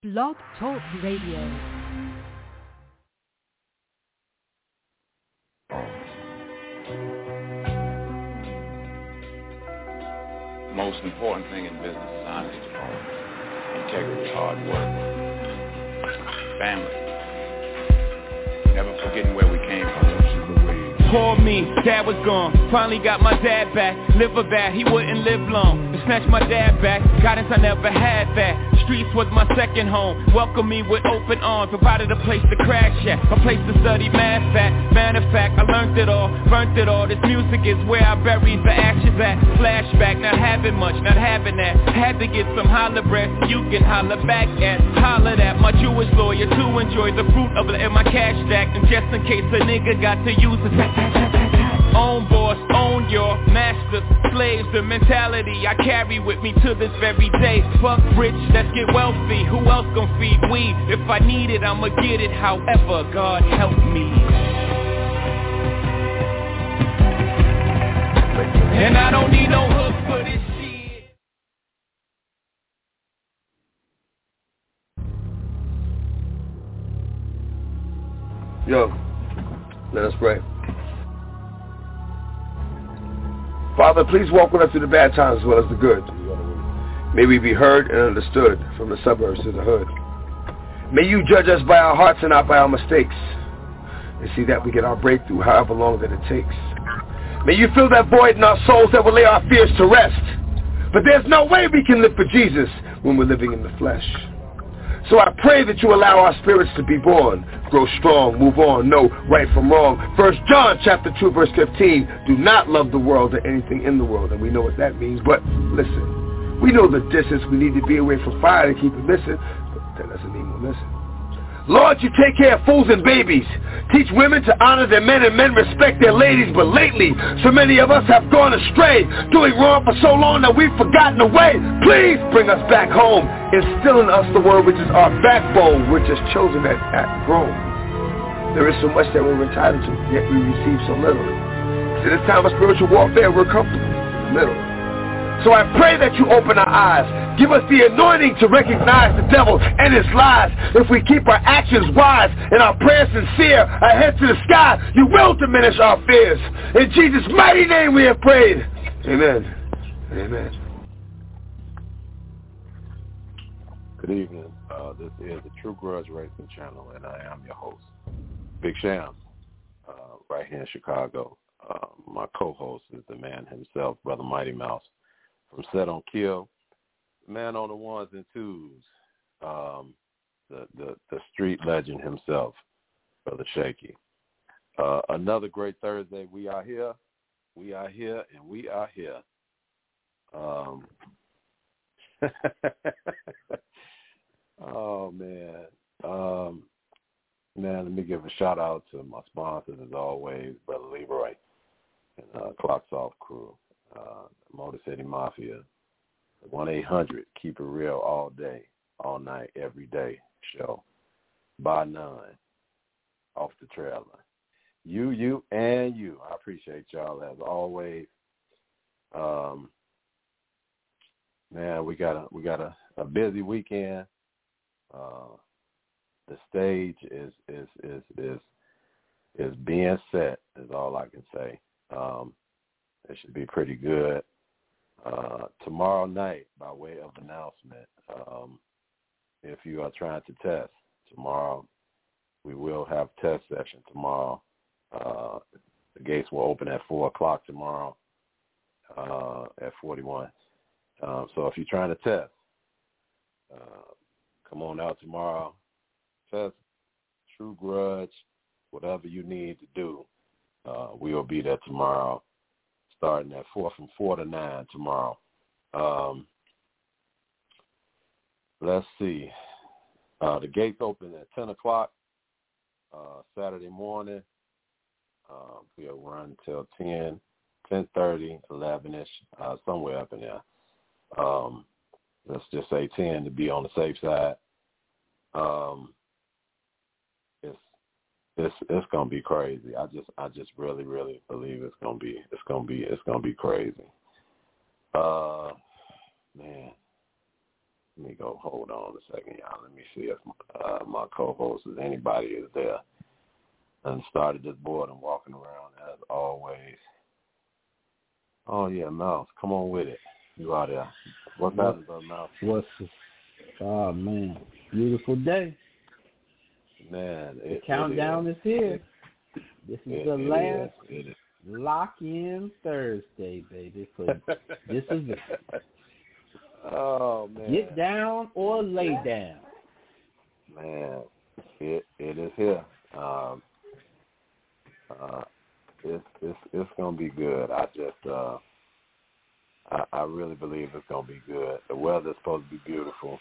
Blog Talk Radio. Most important thing in business is honesty, integrity, hard work, family, never forgetting where we came from. Called me, dad was gone, finally got my dad back. Liver bad, he wouldn't live long. To snatch my dad back, guidance I never had that. Streets was my second home, welcomed me with open arms. Provided a place to crash at, a place to study math at. Matter of fact, I learned it all, burnt it all. This music is where I buried the ashes at. Flashback, not having much, not having that. Had to get some holler breath, you can holler back at. Hollered at my Jewish lawyer to enjoy the fruit of it in my cash stack. And just in case a nigga got to use it, own boss, own your master, slaves, the mentality I carry with me to this very day. Fuck rich, let's get wealthy, who else gon' feed we? If I need it, I'ma get it, however, God help me. And I don't need no hook for this shit. Yo, let us pray. Father, please walk with us through the bad times as well as the good. May we be heard and understood from the suburbs to the hood. May you judge us by our hearts and not by our mistakes, and see that we get our breakthrough however long that it takes. May you fill that void in our souls that will lay our fears to rest. But there's no way we can live for Jesus when we're living in the flesh. So I pray that you allow our spirits to be born, grow strong, move on, know right from wrong. 1 John chapter 2 verse 15, do not love the world or anything in the world. And we know what that means, but listen, we know the distance we need to be away from fire to keep it missing, but that doesn't mean we're missing. Lord, you take care of fools and babies. Teach women to honor their men and men respect their ladies. But lately, so many of us have gone astray, doing wrong for so long that we've forgotten the way. Please bring us back home. Instill in us the word which is our backbone, which is chosen at grown. There is so much that we're entitled to, yet we receive so little. In this time of spiritual warfare, we're comfortable in the middle. So I pray that you open our eyes. Give us the anointing to recognize the devil and his lies. If we keep our actions wise and our prayers sincere, our head to the sky, you will diminish our fears. In Jesus' mighty name we have prayed. Amen. Amen. Good evening. This is the True Grudge Racing Channel, and I am your host, Big Shams, right here in Chicago. My co-host is the man himself, Brother Mighty Mouse. From Set on Kill, man on the ones and twos, the street legend himself, Brother Shaky. Another great Thursday. We are here, and we are here. Oh, man. Man, let me give a shout-out to my sponsors, as always, Brother Leroy and Clocks Off crew. Motor City Mafia, 1-800, keep it real all day, all night, every day show. By none, off the trailer. You, and you. I appreciate y'all as always. Man, we got a busy weekend. The stage is being set, is all I can say. It should be pretty good. Tomorrow night, by way of announcement, if you are trying to test, tomorrow we will have test session tomorrow. The gates will open at 4 o'clock tomorrow at 41. So if you're trying to test, come on out tomorrow. Test, True Grudge, whatever you need to do. We will be there tomorrow, starting at 4 from 4 to 9 tomorrow. Let's see. The gates open at 10 o'clock Saturday morning. We'll run till 10, 10:30, 11-ish, somewhere up in there. Let's just say 10 to be on the safe side. It's gonna be crazy. I just really believe it's gonna be crazy. Man, Let me go. Hold on a second, y'all. Let me see if my co-host, if anybody is there. And started this board and walking around as always. Oh yeah, Mouse, come on with it. You out there? What's happening, brother Mouse? Oh man, beautiful day. Man, the countdown is here. This is the last lock-in Thursday, baby. So this is it. Oh man. Get down or lay down. Man, it is here. It's gonna be good. I really believe it's gonna be good. The weather's supposed to be beautiful.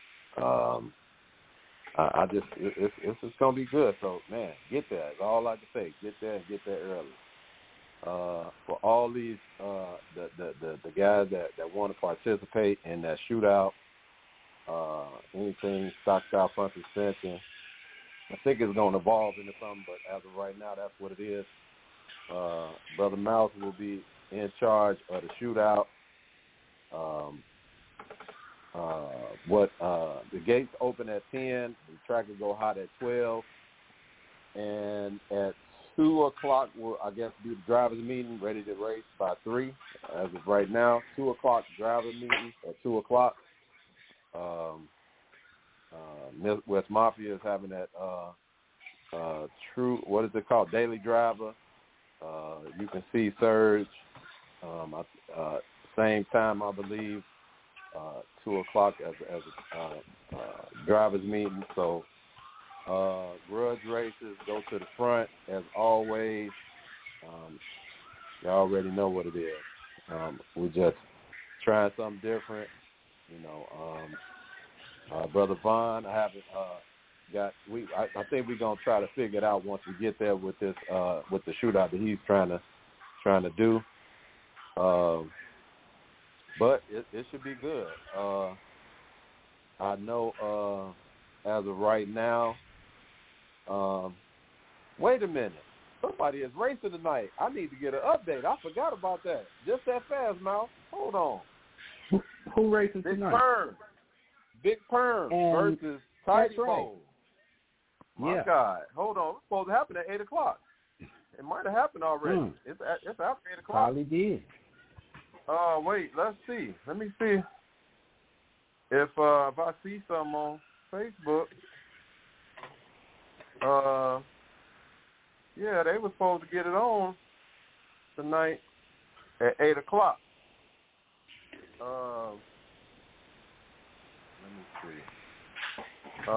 It's just gonna be good. So man, get there. That's all I can say. Get there and get there early. For all these the guys that want to participate in that shootout, anything stock front suspension, I think it's gonna evolve into something. But as of right now, that's what it is. Brother Mouse will be in charge of the shootout. The gates open at 10. The track will go hot at 12, and at 2 o'clock will, I guess, be the drivers' meeting, ready to race by 3. As of right now, 2 o'clock driver meeting at 2 o'clock. West Mafia is having that true, what is it called, daily driver. You can see Surge. Same time, I believe, 2 o'clock as a drivers meeting. So grudge races go to the front as always. You already know what it is. We're just trying something different. Brother Vaughn, I haven't got. I think we're gonna try to figure it out once we get there with this with the shootout that he's trying to do. But it should be good. I know as of right now. Wait a minute. Somebody is racing tonight. I need to get an update. I forgot about that. Just that fast, Mouse. Hold on. Who racing tonight? Big Perm versus Tidy Bowl. My God. Hold on. It's supposed to happen at 8 o'clock. It might have happened already. It's after 8 o'clock. Probably did. Wait. Let's see. Let me see if I see something on Facebook. Yeah, they were supposed to get it on tonight at 8 o'clock. Let me see.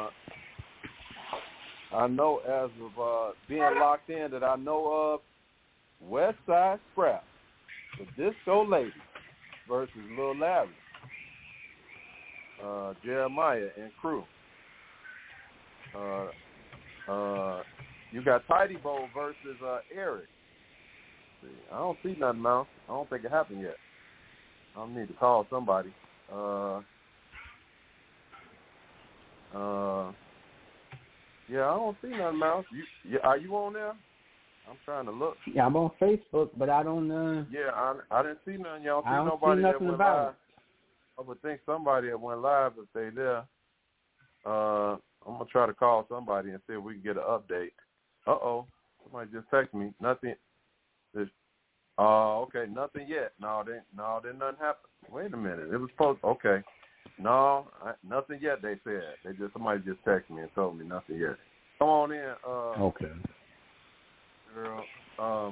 I know as of being locked in that I know of, West Side Scrap, the Disco Lady versus Lil Larry, Jeremiah and crew. You got Tidy Bowl versus Eric. I don't see nothing, Mouse. I don't think it happened yet. I need to call somebody. Yeah, I don't see nothing, Mouse. Are you on there? I'm trying to look. Yeah, I'm on Facebook, but I don't. Yeah, I didn't see nothing. Y'all see I don't nobody see nothing that went about live. I would think somebody that went live if they there. I'm gonna try to call somebody and see if we can get an update. Somebody just texted me. Nothing. Okay, nothing yet. No, then nothing happened. Wait a minute. It was supposed. Okay. No, nothing yet. They said somebody just texted me and told me nothing yet. Come on in. Okay. Girl.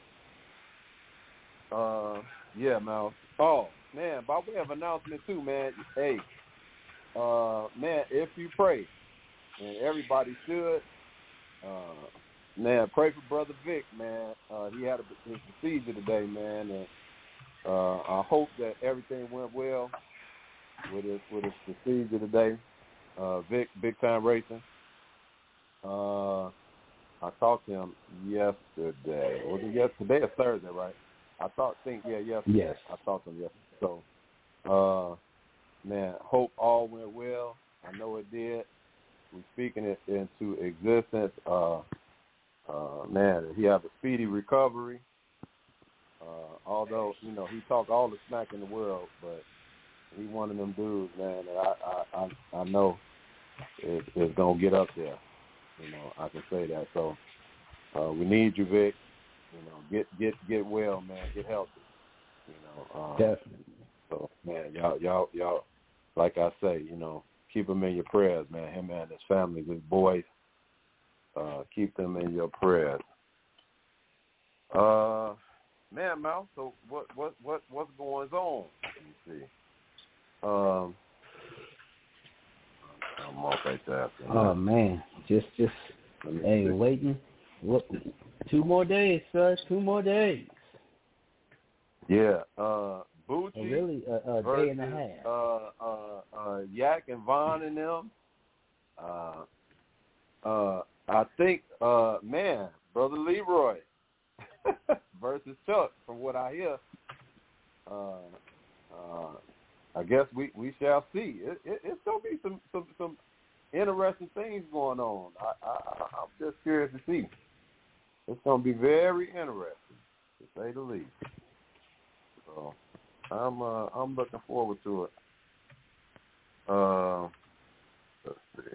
Yeah, Mouse. Oh man, by way of announcement too, man. Hey, man, if you pray, and everybody should, man, pray for Brother Vic, man. He had his procedure today, man, and I hope that everything went well with his procedure today. Vic, Big Time Racing. I talked to him yesterday. Was it yesterday or Thursday, right? Yesterday. Yes. I talked to him yesterday. So, man, hope all went well. I know it did. We're speaking it into existence. Man, he have a speedy recovery. Although, he talked all the smack in the world, but He's one of them dudes, man, that I know is going to get up there. You know, I can say that. So we need you, Vic. You know, get well, man. Get healthy. You know, definitely. So, man, y'all, like I say, you know, keep him in your prayers, man. Him and his family, his boys, keep them in your prayers. Man, Mal, so what's going on? Let me see. I'm multitasking. Oh man, just waiting. What? 2 more days, sir. 2 more days. Yeah. Bucci. Really, a day and a half. Yak and Vaughn and them. I think, man, Brother Leroy versus Chuck, from what I hear. I guess we shall see. It's gonna be some interesting things going on. I'm just curious to see. It's gonna be very interesting, to say the least. So I'm looking forward to it. Let's see.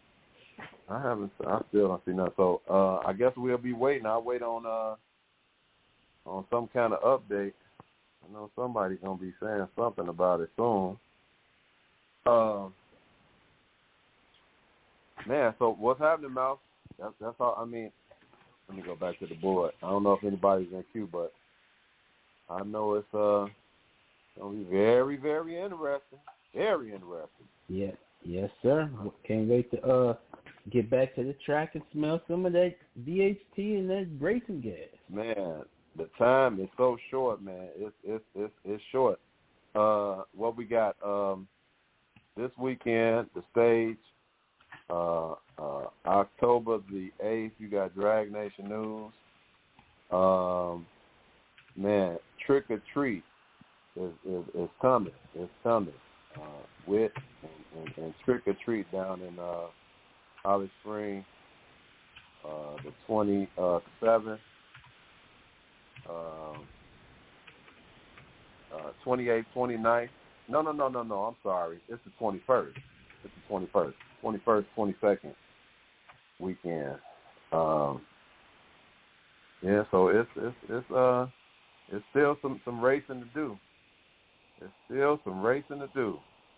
I still don't see nothing. So I guess we'll be waiting. I'll wait on some kind of update. I know somebody's gonna be saying something about it soon. Man, so what's happening, Mouse? That's all. I mean, let me go back to the board. I don't know if anybody's in queue, but I know it's gonna be very, very interesting. Very interesting. Yeah, yes, sir. Can't wait to get back to the track and smell some of that VHT and that racing gas. Man, the time is so short, man. It's short. What we got this weekend, the stage, October the 8th, you got Drag Nation News. Man, Trick or Treat is coming. It's coming. With and Trick or Treat down in Holly Springs, the 27th. 28th, 29th. No. I'm sorry. It's the 21st. It's the 21st. 21st, 22nd weekend. Yeah. So it's still some racing to do. It's still some racing to do.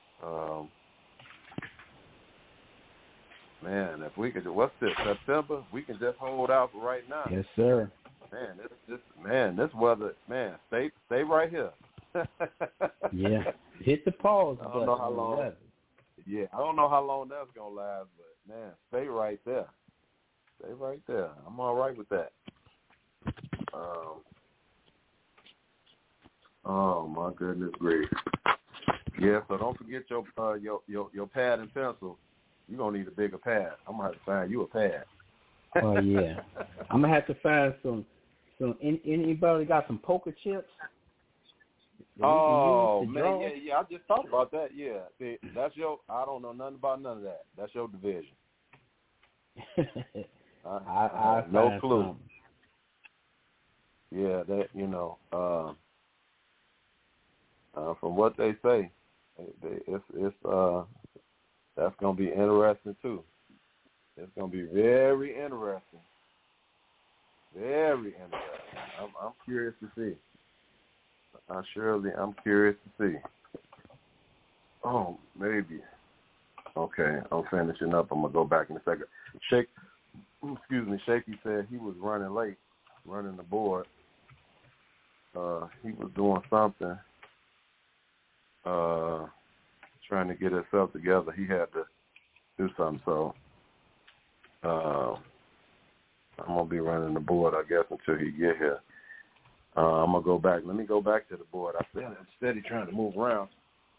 Man, if we could, what's this, September? We can just hold out for right now. Yes, sir. Man, this weather, man, stay right here. Yeah, hit the pause button. I don't know how long. Yeah, I don't know how long that's gonna last, but man, stay right there. Stay right there. I'm all right with that. Oh my goodness gracious. Yeah, so don't forget your pad and pencil. You're gonna need a bigger pad. I'm gonna have to find you a pad. Oh yeah, I'm gonna have to find some. Anybody got some poker chips? Oh man, yeah. I just thought about that. Yeah, see, that's your. I don't know nothing about none of that. That's your division. I no clue. Some. Yeah, that from what they say, it's that's gonna be interesting too. It's gonna be very interesting. Very interesting. I'm curious to see. I'm curious to see. Oh, maybe. Okay, I'm finishing up. I'm gonna go back in a second. Shaky said he was running late, running the board. He was doing something, trying to get himself together. He had to do something, so I'm going to be running the board, I guess, until he get here. I'm going to go back. Let me go back to the board. I'm steady trying to move around.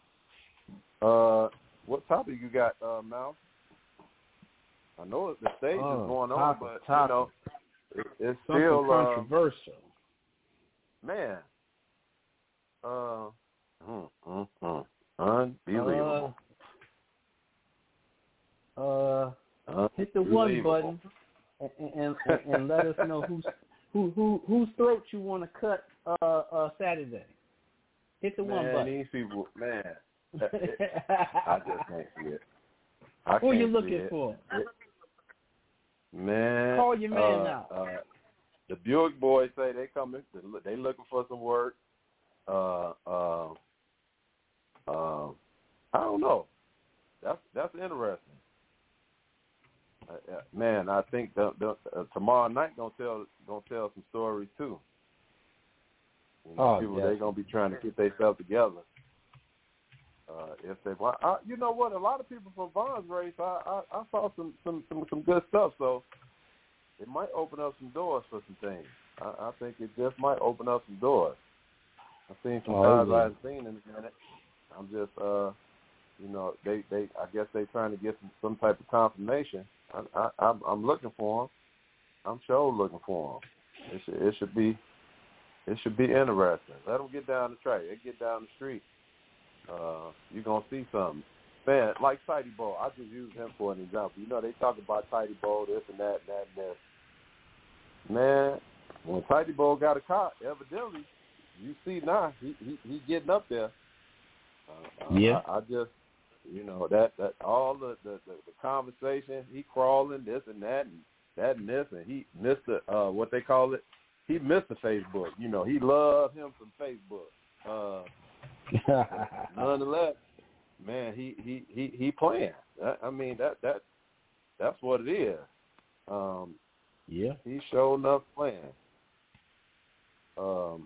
What topic you got, Mal? I know the stage is going on, but, it's still controversial. Man. Unbelievable. Hit the one button and let us know whose throat you want to cut Saturday. Hit the one button. These people, man. I just can't see it. Who you looking for? Man, call your man out. The Buick boys say they coming. They looking for some work. I don't know. That's interesting. Man, I think tomorrow night gonna tell some stories too. People they gonna be trying to get themselves together. If they want, you know what? A lot of people from Vaughn's race, I saw some good stuff. So it might open up some doors for some things. I think it just might open up some doors. I've seen some guys I haven't seen in a minute. I'm just, they I guess they trying to get some type of confirmation. I'm looking for them. I'm sure looking for them. It should be interesting. Let them get down the track. They get down the street. You're going to see something. Man, like Tidy Bowl, I just use him for an example. You know, they talk about Tidy Bowl, this and that and that and this. Man, when Tidy Bowl got a car, evidently, you see now, he getting up there. I just, that all the conversation, he crawling, this and that and this, and he missed what they call it. He missed the Facebook. He loved him some Facebook. Nonetheless, man, he playing. I mean that's what it is. He showed enough playing. Oh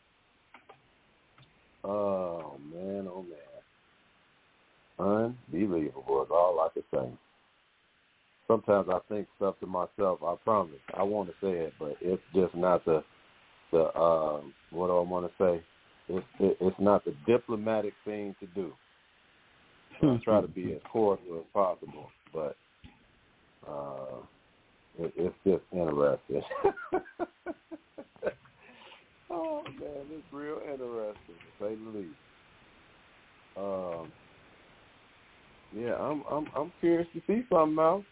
man, unbelievable is all I can say. Sometimes I think stuff to myself. I promise. I want to say it, but it's just not the what do I want to say? It's not the diplomatic thing to do. I try to be as cordial as possible, but it's just interesting. Oh man, it's real interesting to say the least. I'm curious to see something else.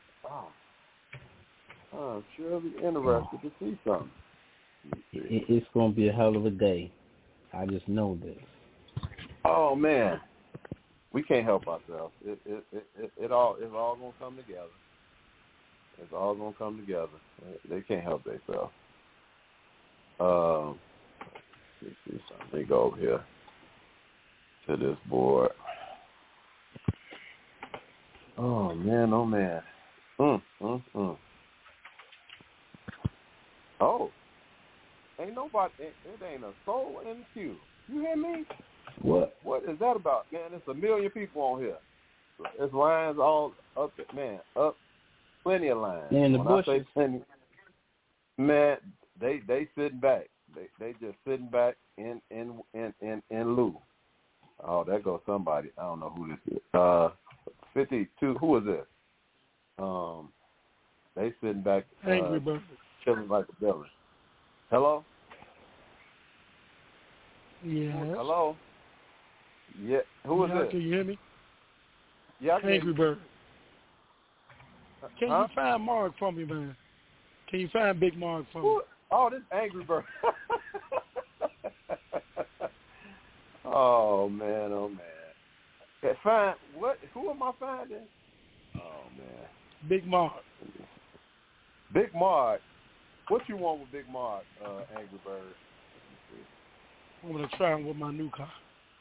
I'm surely interested to see something. It's going to be a hell of a day. I just know this. Oh man, we can't help ourselves. It's all gonna come together. It's all gonna come together. They can't help themselves. Let's see something. Let me go over here to this board. Oh man, oh man. Oh. Ain't nobody, it ain't a soul in the queue. You hear me? What? What is that about, man? There's a million people on here. There's lines all up, up plenty of lines. In the when bushes. I say plenty, man, they sitting back. They just sitting back in lieu. Oh, there goes somebody. I don't know who this is. 52. Who is this? They sitting back. Angry Bird. Chilling like a villain. Hello? Yes. Hello? Yeah. Who is this? Can you hear me? Yeah, I can. Angry Bird. Can you find Mark for me, man? Can you find Big Mark for me? Oh, this Angry Bird. Oh man. Okay, find what? Who am I finding? Oh man. Big Mark. Big Mark. What you want with Big Mark, Angry Bird? I'm going to try him with my new car.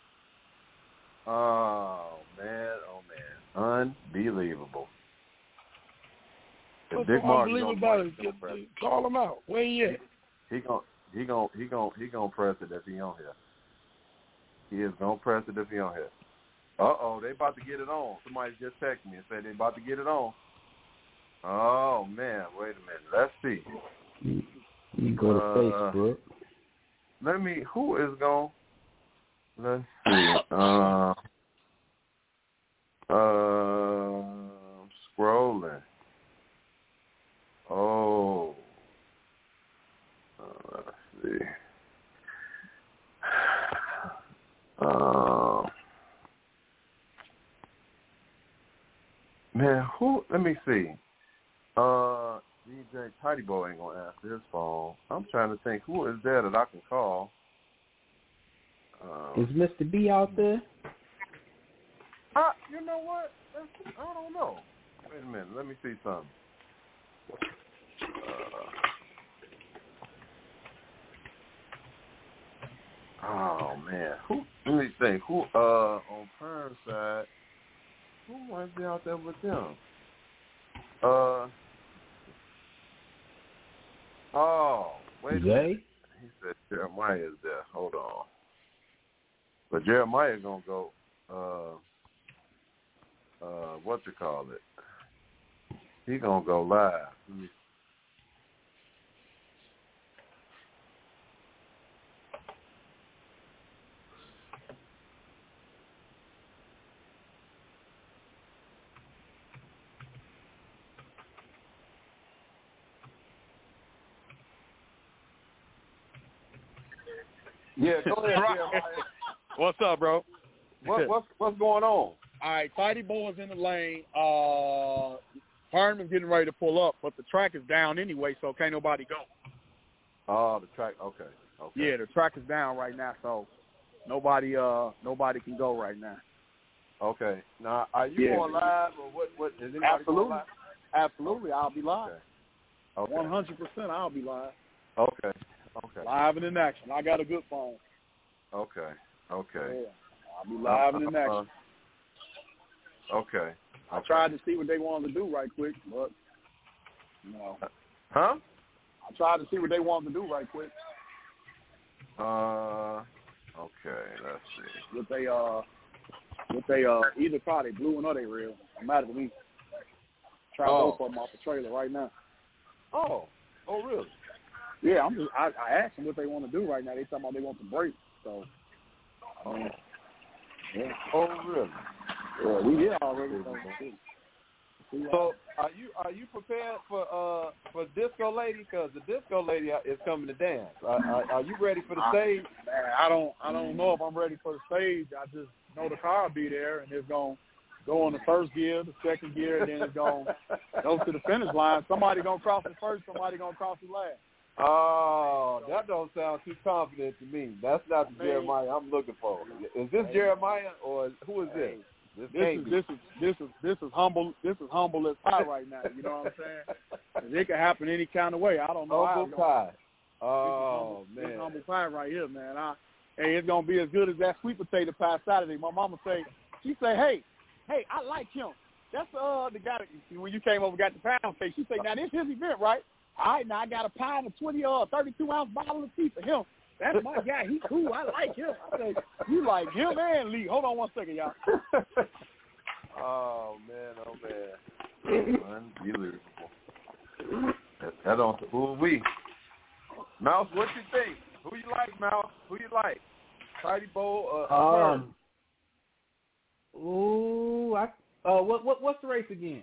Oh, man. Unbelievable. What's so unbelievable about it? Call him out. Where he at? He gonna press it if he on here. He is going to press it if he on here. Uh-oh, they about to get it on. Somebody just texted me and said they about to get it on. Oh, man. Wait a minute. Let's see. You go to Facebook. Let me. Who is going? Let's see. Scrolling. Oh. Let's see. Man, who? Let me see. DJ Tidy Boy ain't gonna answer his phone. I'm trying to think who is there that I can call. Is Mr. B out there? You know what? I don't know. Wait a minute. Let me see something. Oh man. Let me think. Who on Perm side? Who might be out there with them? Wait a minute. He said Jeremiah is there. Hold on. But Jeremiah gonna go. What you call it? He gonna go live. Yeah, go ahead, Jeremiah. What's up, bro? What's going on? All right, Tidy Boy is in the lane. Perm is getting ready to pull up, but the track is down anyway, so can't nobody go. Oh, the track. Okay. Yeah, the track is down right now, so nobody can go right now. Okay. Now, are you going live or what? Is anybody Absolutely. going live? Absolutely, I'll be live. Okay. 100%, I'll be live. Okay. Live and in action. I got a good phone. Okay. Yeah, I'll be live and in action. Okay. I tried to see what they wanted to do right quick, but no. Huh? I tried to see what they wanted to do right quick. Okay. Let's see. What they either car they blue or they real. No matter to me. Try both of them off the trailer right now. Oh, really? Yeah, I asked them what they want to do right now. They talking about they want to break. So. Yeah. Oh, really? Yeah, we did already. So are you prepared for Disco Lady? Because the Disco Lady is coming to dance. Are you ready for the stage? Man, I don't know if I'm ready for the stage. I just know the car will be there and it's gonna go on the first gear, the second gear, and then it's gonna go to the finish line. Somebody gonna cross it first. Somebody gonna cross it last. Oh, that don't sound too confident to me. That's not the Jeremiah I'm looking for. Is this Jeremiah or who is this? This is humble. This is humble as pie right now. You know what I'm saying? It could happen any kind of way. I don't know. Humble pie. Oh man, this humble pie right here, man. Hey, it's gonna be as good as that sweet potato pie Saturday. My mama she say, hey, I like him. That's the guy that, when you came over got the pound cake. She say, now this his event, right? All right, now I got a pie and a 32-ounce bottle of tea for him. That's my guy. He cool. I like him. I say, you like him and Lee. Hold on one second, y'all. Oh, man. Unbelievable. That don't, who we? Mouse, what you think? Who you like, Mouse? Who you like? Tidy Bowl what's the race again?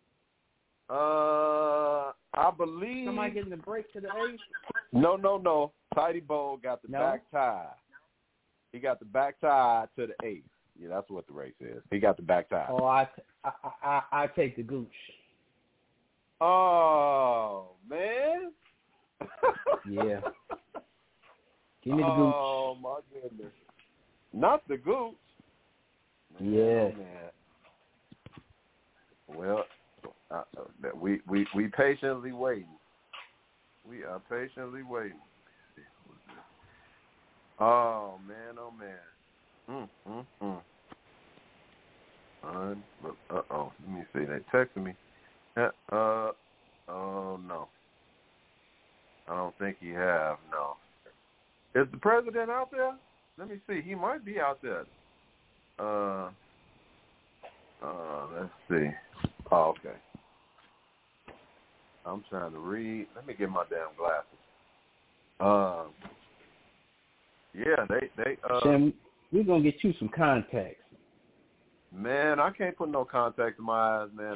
I believe somebody getting the break to the eighth. No. Tidy Bowl got the back tie. He got the back tie to the eighth. Yeah, that's what the race is. He got the back tie. Oh, I take the gooch. Oh man. Yeah. Give me the gooch. Oh my goodness. Not the gooch. Yeah. Man. Well, we patiently waiting. We are patiently waiting. Oh man. Uh-oh. Let me see. They texted me. Oh no. I don't think he have. No. Is the president out there? Let me see. He might be out there. Let's see. Oh, okay. I'm trying to read. Let me get my damn glasses. Yeah, they Shem, we're gonna get you some contacts. Man, I can't put no contacts in my eyes, man.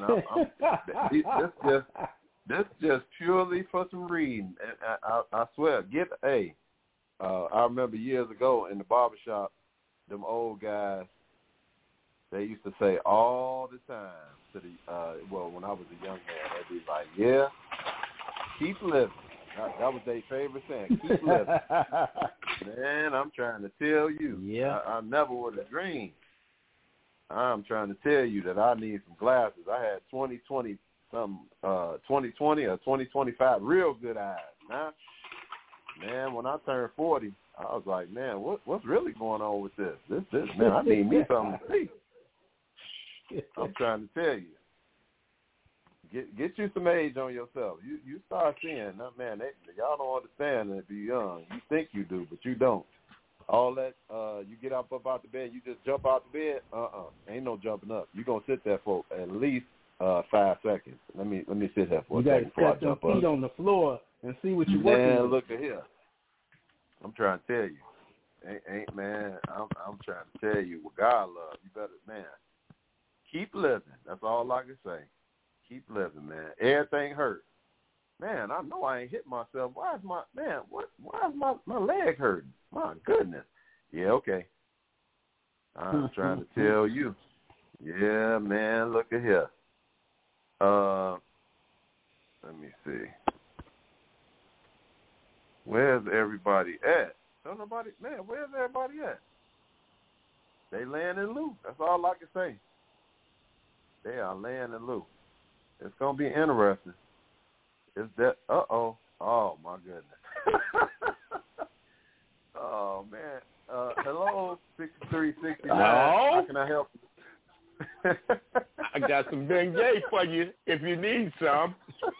This just purely for some reading. I swear, I remember years ago in the barbershop, them old guys, they used to say all the time to when I was a young man, they'd be like, yeah, keep living. That was their favorite saying, keep living. Man, I'm trying to tell you. Yeah. I never would have dreamed I'm trying to tell you that I need some glasses. I had 20/20 or 20/25 real good eyes. Now, man, when I turned 40, I was like, man, what's really going on with this? This man, I need me something to see. I'm trying to tell you. Get you some age on yourself. You start seeing, man, y'all don't understand that if you're young. You think you do, but you don't. All that, you get up out the bed, you just jump out the bed. Ain't no jumping up. You gonna sit there for at least 5 seconds. Let me sit there for a second before I jump up. You got to set your feet on the floor and see what you're working with. Man, look at here. I'm trying to tell you, ain't man. I'm trying to tell you what God loves. You better, man. Keep living. That's all I can say. Keep living, man. Everything hurt. Man, I know I ain't hit myself. Why is my leg hurting? My goodness. Yeah, okay. I'm trying to tell you. Yeah, man, look at here. Let me see. Where's everybody at? Don't nobody, man, where's everybody at? They laying in loot. That's all I can say. They are laying in loot. It's going to be interesting. Is that, oh my goodness. Oh, man. Hello, 6369. How can I help you? I got some Bengay for you if you need some.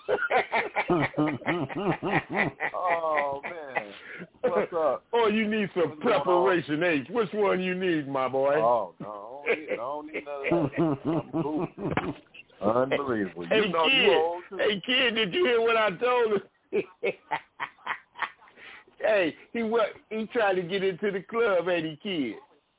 Oh, man. What's up? Oh, you need some Preparation H. Which one you need, my boy? Oh, no. I don't need none of that. I'm cool. Unbelievable. Hey, kid, did you hear what I told him? Hey, he tried to get into the club, ain't he, kid?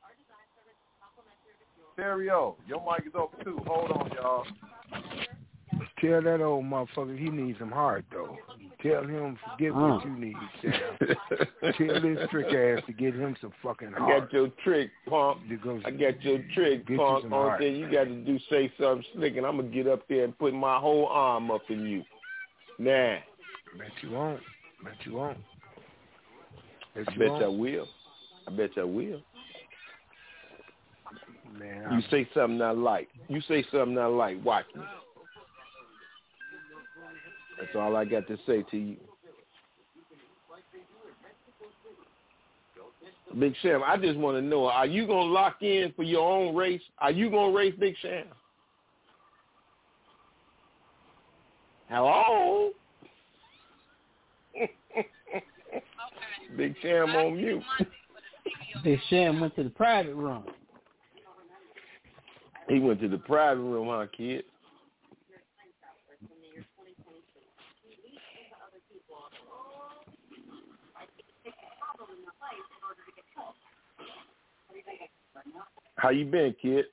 Stereo, your mic is open too. Hold on, y'all. Tell that old motherfucker he needs some heart, though. Tell him forget what you need, Sam. Tell this trick ass to get him some fucking heart. I got your trick, punk. I got your trick, punk. Only thing you got to do, say something slick, and I'm going to get up there and put my whole arm up in you. Nah. Bet you won't. I bet I will. Man, you say something I like. Watch me. That's all I got to say to you. Big Sam, I just want to know, are you going to lock in for your own race? Are you going to race Big Sam? Hello? Big Sam on mute. Big Sam went to the private room. He went to the private room, huh, kid? How you been, kid?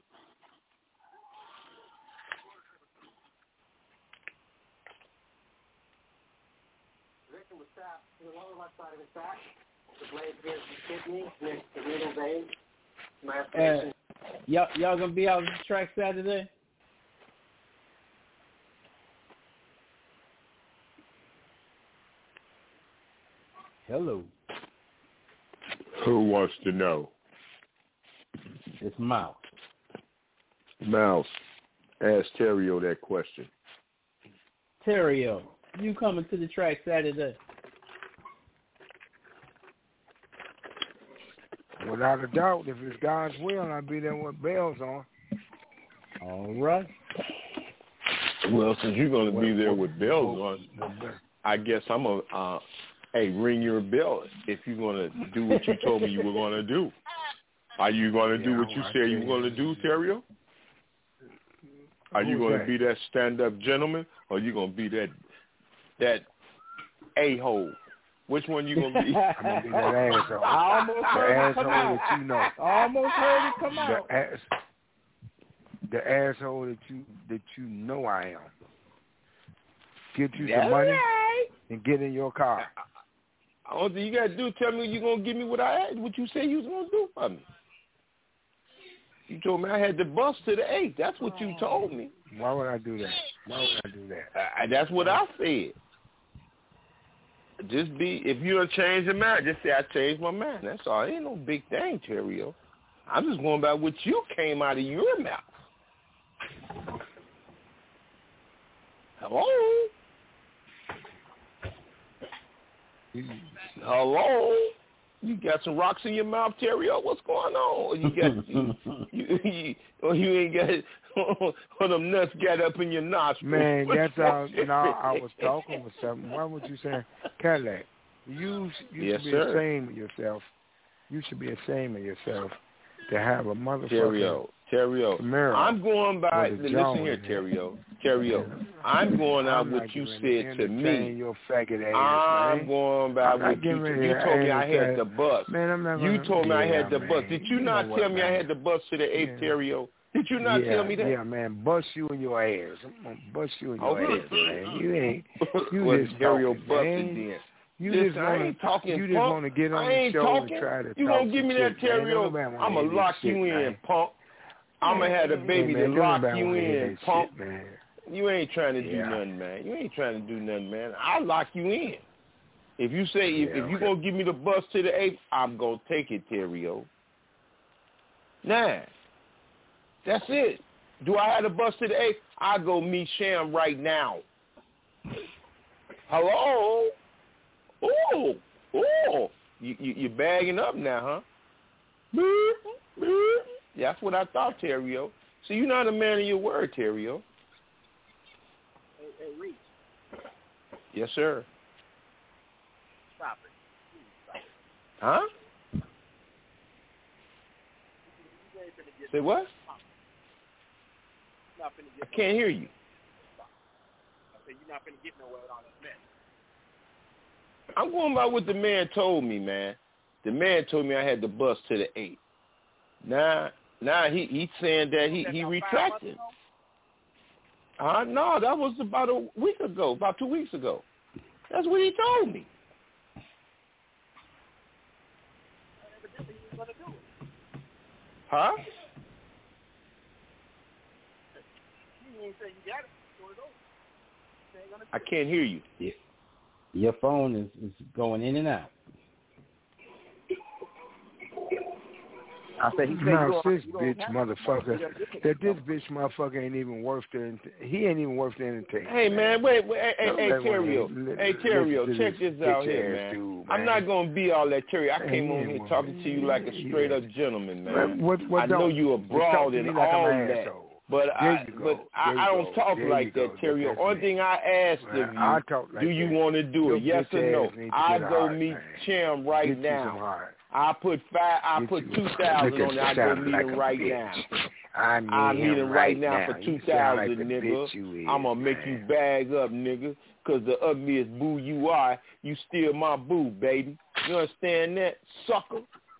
Y'all gonna be out on the track Saturday? Hello. Who wants to know? It's Mouse. Mouse, ask Terrio that question. Terrio, you coming to the track Saturday? Without a doubt, if it's God's will, I'll be there with bells on. All right. Well, since you're going to be there with bells on, I guess I'm going to, ring your bell if you're going to do what you told me you were going to do. Are you going to do what you said you were going to do, Terrio? Are you going to be that stand-up gentleman, or are you going to be that a-hole? Which one you going to be? I'm going to be that asshole. I almost heard it come out. That you know. Almost heard it come out. The asshole that you know I am. Get you some money and get in your car. All you got to do is tell me you're going to give me what you said you was going to do for me. You told me I had to bust to the 8. That's what you told me. Why would I do that? That's what I said. Just if you don't change your mind, just say I changed my mind. That's all. It ain't no big thing, Terrio. I'm just going by what you came out of your mouth. Hello? Hello? You got some rocks in your mouth, Terrio? What's going on? You got you ain't got one of them nuts got up in your nostrils. Man, that's how. I was talking with something. Why would you say, Cadillac? You yes, should be sir. ashamed of yourself. You should be ashamed of yourself to have a motherfucker. Terrio. I'm going by. Listen here, Terrio. I'm going out what you said to me. Your faggot ass, I'm going by what you told me I had the bus. Man, I'm not you told me I had the man. bus. Did you not tell me I had the bus to the 8th, Terrio? Did you not tell me that? Yeah, man. Bust you in your ass. I'm going to bust you in your ass, man. You ain't. You just Terrio talking, busted man. then. You Listen, just want to get on the show and try to You won't give me that, Terrio? I'm going to lock you in, punk. I'm going to have the baby to lock you in, punk. Shit, man. You ain't trying to do nothing, man. You ain't trying to do nothing, man. I'll lock you in. If you say, if you're going to give me the bus to the 8th, I'm going to take it, Terrio. Nah. That's it. Do I have the bus to the 8th? I'll go meet Sham right now. Hello? Oh. You're bagging up now, huh? That's what I thought, Terrio. So you're not a man of your word, Terrio. Hey, Reese. Yes, sir. Stop it. Huh? Say what? I can't hear you. I said you're not going to get nowhere with all this mess. I'm going by what the man told me, man. The man told me I had the bus to the 8th. Now he's saying that he retracted. No, that was about a week ago, about 2 weeks ago. That's what he told me. Huh? I can't hear you. Yeah. Your phone is going in and out. I said he no, this bitch motherfucker. That this bitch motherfucker ain't even worth the. He ain't even worth the entertainment. Hey man, wait, hey Terrio, check this out here, man. Dude, I'm not gonna be all that Terrio. I came on here talking to you like a straight up gentleman, man. What I know you a broad and like all that. But I don't talk like that, Terrio. Only thing I asked of you, do you want to do it? Yes or no? I go meet Cham right now. I put 2,000 on it. I go meet him right now. I meet him right now for 2,000, nigga. I'm gonna make you bag up, nigga. Cause the ugliest boo you are, you still my boo, baby. You understand that, sucker?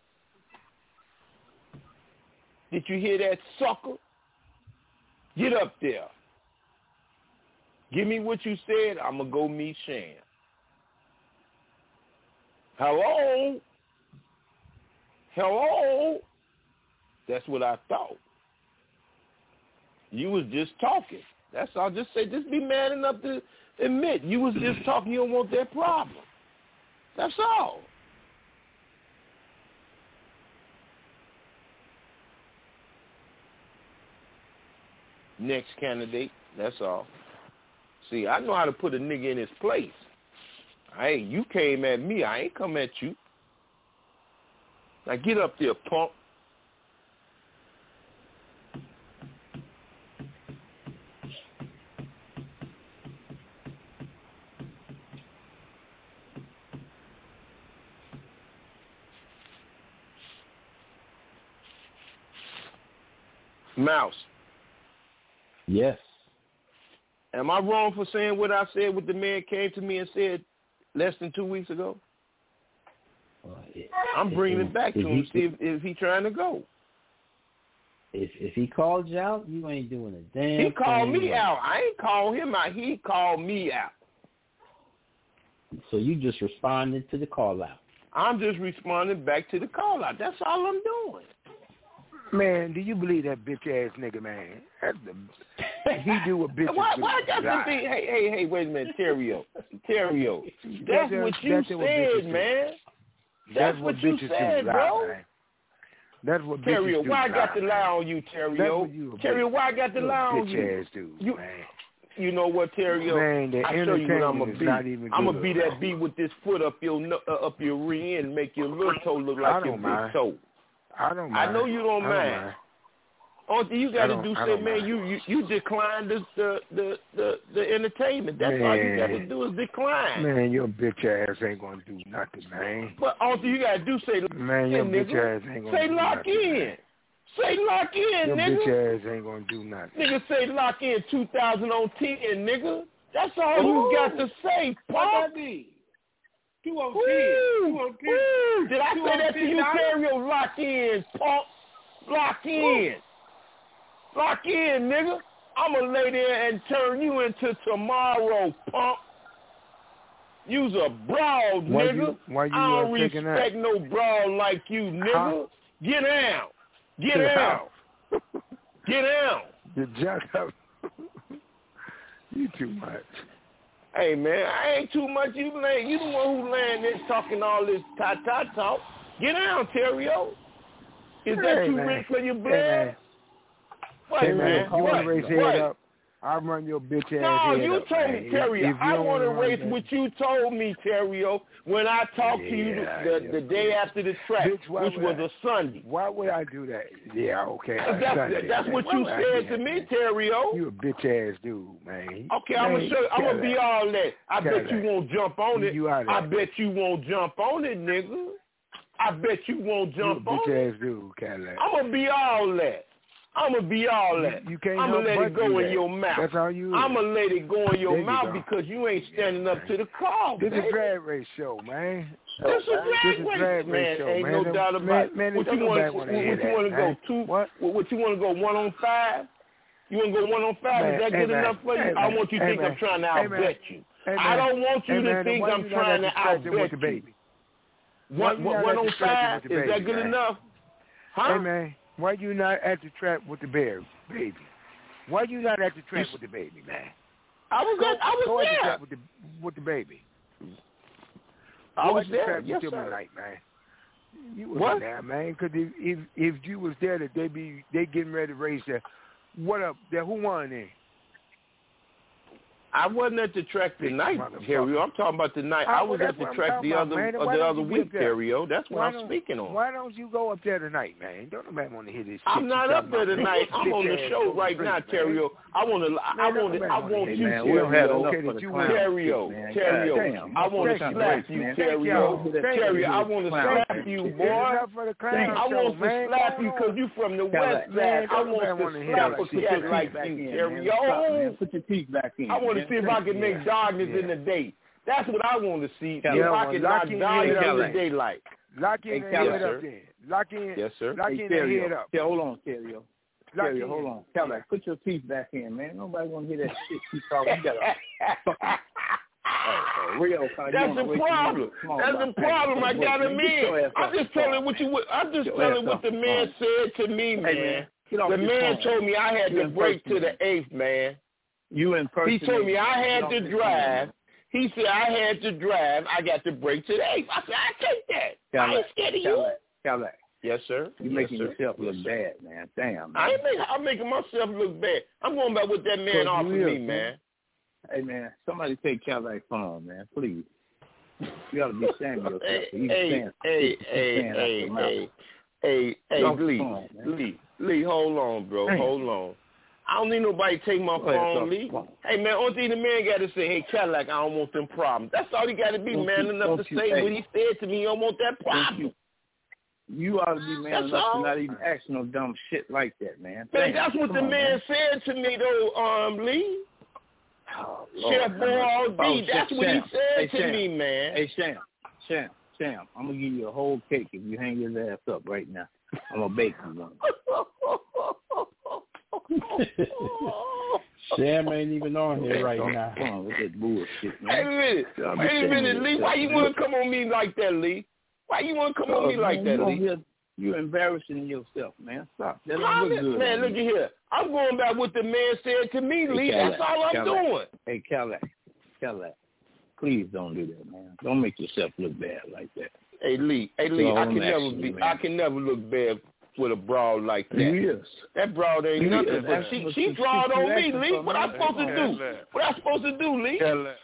Did you hear that, sucker? Get up there. Give me what you said. I'm going to go meet Sham. Hello? That's what I thought. You was just talking. That's all. Just be man enough to admit you was just talking. You don't want that problem. That's all. Next candidate, that's all. See, I know how to put a nigga in his place. Hey, you came at me. I ain't come at you. Now get up there, punk. Mouse. Yes. Am I wrong for saying what I said when the man came to me and said less than 2 weeks ago? I'm bringing it back to him, see if he trying to go. If he called you out, you ain't doing a damn thing. He called me out. I ain't called him out. He called me out. So you just responded to the call out. I'm just responding back to the call out. That's all I'm doing. Man, do you believe that bitch ass nigga, man? He do what bitches do. Why got to be? Hey, wait a minute, Terrio. That's what you said, man. That's what you said, bro. That's what Terrio, bitches do. why I got to lie on you, Terrio? Terrio, why I got to lie on you? Bitch ass dude, man. You know what, Terrio? Man, the I show you what I'm gonna be. I'm gonna be that man. B with this foot up your rear end and make your little toe look like your big toe. I don't mind. I know you don't mind. Only thing you got to do say, man, you decline the entertainment. That's all you got to do is decline. Man, your bitch ass ain't gonna do nothing, man. But all you got to do say, man, your bitch ass ain't gonna do nothing. Say lock in. Say lock in, your nigga. Your bitch ass ain't gonna do nothing. Nigga say lock in 2010, nigga. That's all you got to say, Pop. What that mean? 210. Did I say that to you, Terrio? Lock in, Pop. Lock in. Lock in, nigga. I'm going to lay there and turn you into tomorrow, punk. You's a broad, nigga. Why you I don't respect no broad like you, nigga. Get down. Get down. Get down. You jack up. You too much. Hey, man, I ain't too much. You the one who laying there talking all this ta-ta talk. Get down, Terrio. Is that too rich for your blood? Hey, man, you want to raise head up? I'll run your bitch ass head up. No, you told me, Terrio. I want to race what you told me, Terrio, when I talked to you the day after the track, which was a Sunday. Why would I do that? Yeah, okay. That's what you said to me, Terrio. You a bitch ass dude, man. Okay, I'm going to show you. I'm going to be all that. I bet you won't jump on it. I bet you won't jump on it, nigga. I bet you won't jump on it. Bitch ass dude, Cadillac. I'm going to be all that. I'm going to be all that. You can't I'm going to let it go in your mouth. That's how you I'm going to let it go in your mouth because you ain't standing up to the call, This is a drag race show, man. This is a drag race show, man. Ain't no doubt about it. What you want to go? What you want to go, 1 on 5? You want to go 1 on 5? Is that good enough for you? I want you to think I'm trying to outbet you. I don't want you to think I'm trying to outbet you. 1 on 5? Is that good enough? Huh? Hey, man. Why you not at the track with the baby? Why you not at the track with the baby, man? I was there. At the track with the baby. I was there. Yes, sir. Night, man. You was there, man. Because if you was there, that they getting ready to race there. What up? There, who won then? I wasn't at the track tonight, Terrio. I'm talking about tonight. I was at the track the other week, Terrio. That's what I'm speaking on. Why don't you go up there tonight, man? Don't nobody want to hear this shit. I'm not up there tonight. I'm on the show right now, Terrio. I want you, Terrio. I want to slap you, Terrio. Terrio, I want to slap you, boy. I want to slap you because you from the west side. I want to slap a cat like you, Terrio. Put your teeth back in. I want to see if I can make darkness in the day. That's what I want to see. If I can knock darkness in the daylight. Lock in the head up then. Lock in. Yes, sir. Lock in the head up. Yeah, hold on, Terrio. Terrio, hold on. Cadillac, put your teeth back in, man. Nobody want to hear that shit you talking. You got a real. That's the problem. That's the problem. I got him in. I'm just telling what the man said to me, man. The man told me I had to break to the 8th, man. You in person. He told me I had to drive. He said I had to drive. I got to break to the 8th. I said, I take that. I ain't scared of you. Cadillac. Yes, sir. You're making yourself look bad, man. Damn, man. I'm making myself look bad. I'm going back with that man off of me, man. Hey, man, somebody take Cadillac phone, man, please. You got to be ashamed of yourself. Lee, hold on, bro. Hold on. I don't need nobody take my phone, Lee. Hey, man, only thing the man got to say, hey, Cadillac, I don't want them problems. That's all he got to be, man enough to say what he said to me. You don't want that problem. You ought to be man enough to not even ask no dumb shit like that, man. Man, that's what the man said to me, though, Lee. Chef Boy, that's what he said to me, man. Hey, Sham, I'm going to give you a whole cake if you hang your ass up right now. I'm going to bake you one. Sham ain't even on here right now. Come on with that bullshit, man. Wait a minute, Lee. Why you want to come on me like that, Lee? Why you want to come on me like that, Lee? You're embarrassing yourself, man. Stop. That look good, man, look at here. I'm going back what the man said to me, Lee. That's all I'm doing. Hey, Cadillac, please don't do that, man. Don't make yourself look bad like that. Hey, Lee, I can never look bad with a broad like that. Yes. That broad ain't nothing. But she drawed on me, Lee. What I supposed to do? What I supposed to do, Lee? Cadillac.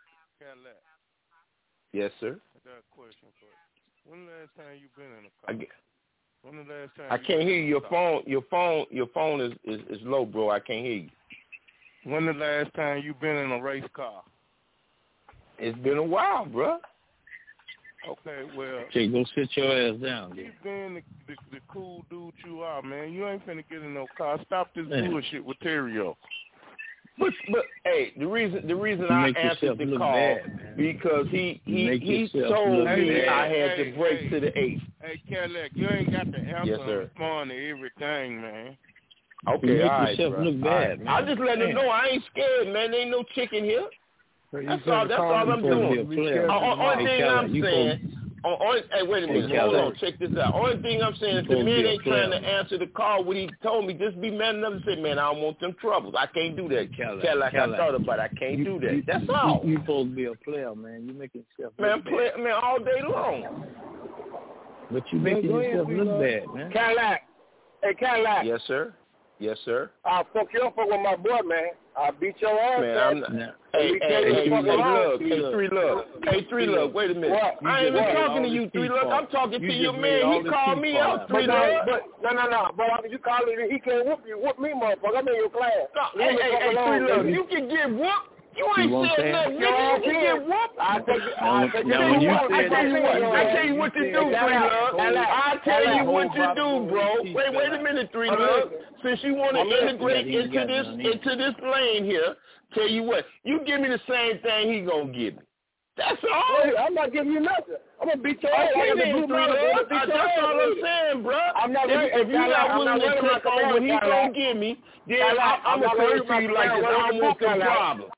Yes, sir. I got a question for you. When the last time you been in a car? When the last time? I can't hear you. Your phone is low, bro. I can't hear you. When the last time you been in a race car? It's been a while, bro. Okay, well. Jay, go sit your ass down. You being the cool dude you are, man. You ain't finna get in no car. Stop this bullshit with Terrio. But hey, the reason I answered the call bad, because he told me I had to break to the 8th. Hey, Cadillac, you ain't got to answer and respond to everything, man. Okay, all right, bro. Look bad, man. I just let them know I ain't scared, man. There ain't no chicken here. That's all I'm doing. Only thing I'm saying. Hey, wait a minute. Hold on. Check this out. Only thing I'm saying is the man ain't trying to answer the call. What he told me, just be man enough to say, man, I don't want them troubles. I can't do that. Cadillac, I thought about it. I can't do that. That's all. You supposed to be a player, man. You making yourself look bad. Man, all day long. But you making yourself look bad, man. Cadillac. Hey, Cadillac. Yes, sir. Yes, sir. I'll fuck you up with my boy, man. I'll beat your ass, man. I'm not. Hey, look. Hey, Three Love. Wait a minute. What? I ain't even talking to you, Three Love. I'm talking to your man. He called me out, Three Love. No. But you call me, he can't whoop you. Whoop me, motherfucker. I'm in your class. Hey, Three Love. You can get whooped. You ain't said nothing, nigga. You can get whooped. I tell you what to do, Three Love. I tell you what to do, bro. Wait a minute, Three Love. Since you want to integrate into this lane here, tell you what, you give me the same thing he gonna give me. That's all. Hey, I'm not giving you nothing. I'm gonna beat your ass. Okay, then, that's all I'm saying, bro. If you're not willing to take on what he's gonna give me, then I'm gonna say to you like this. I don't want them problems.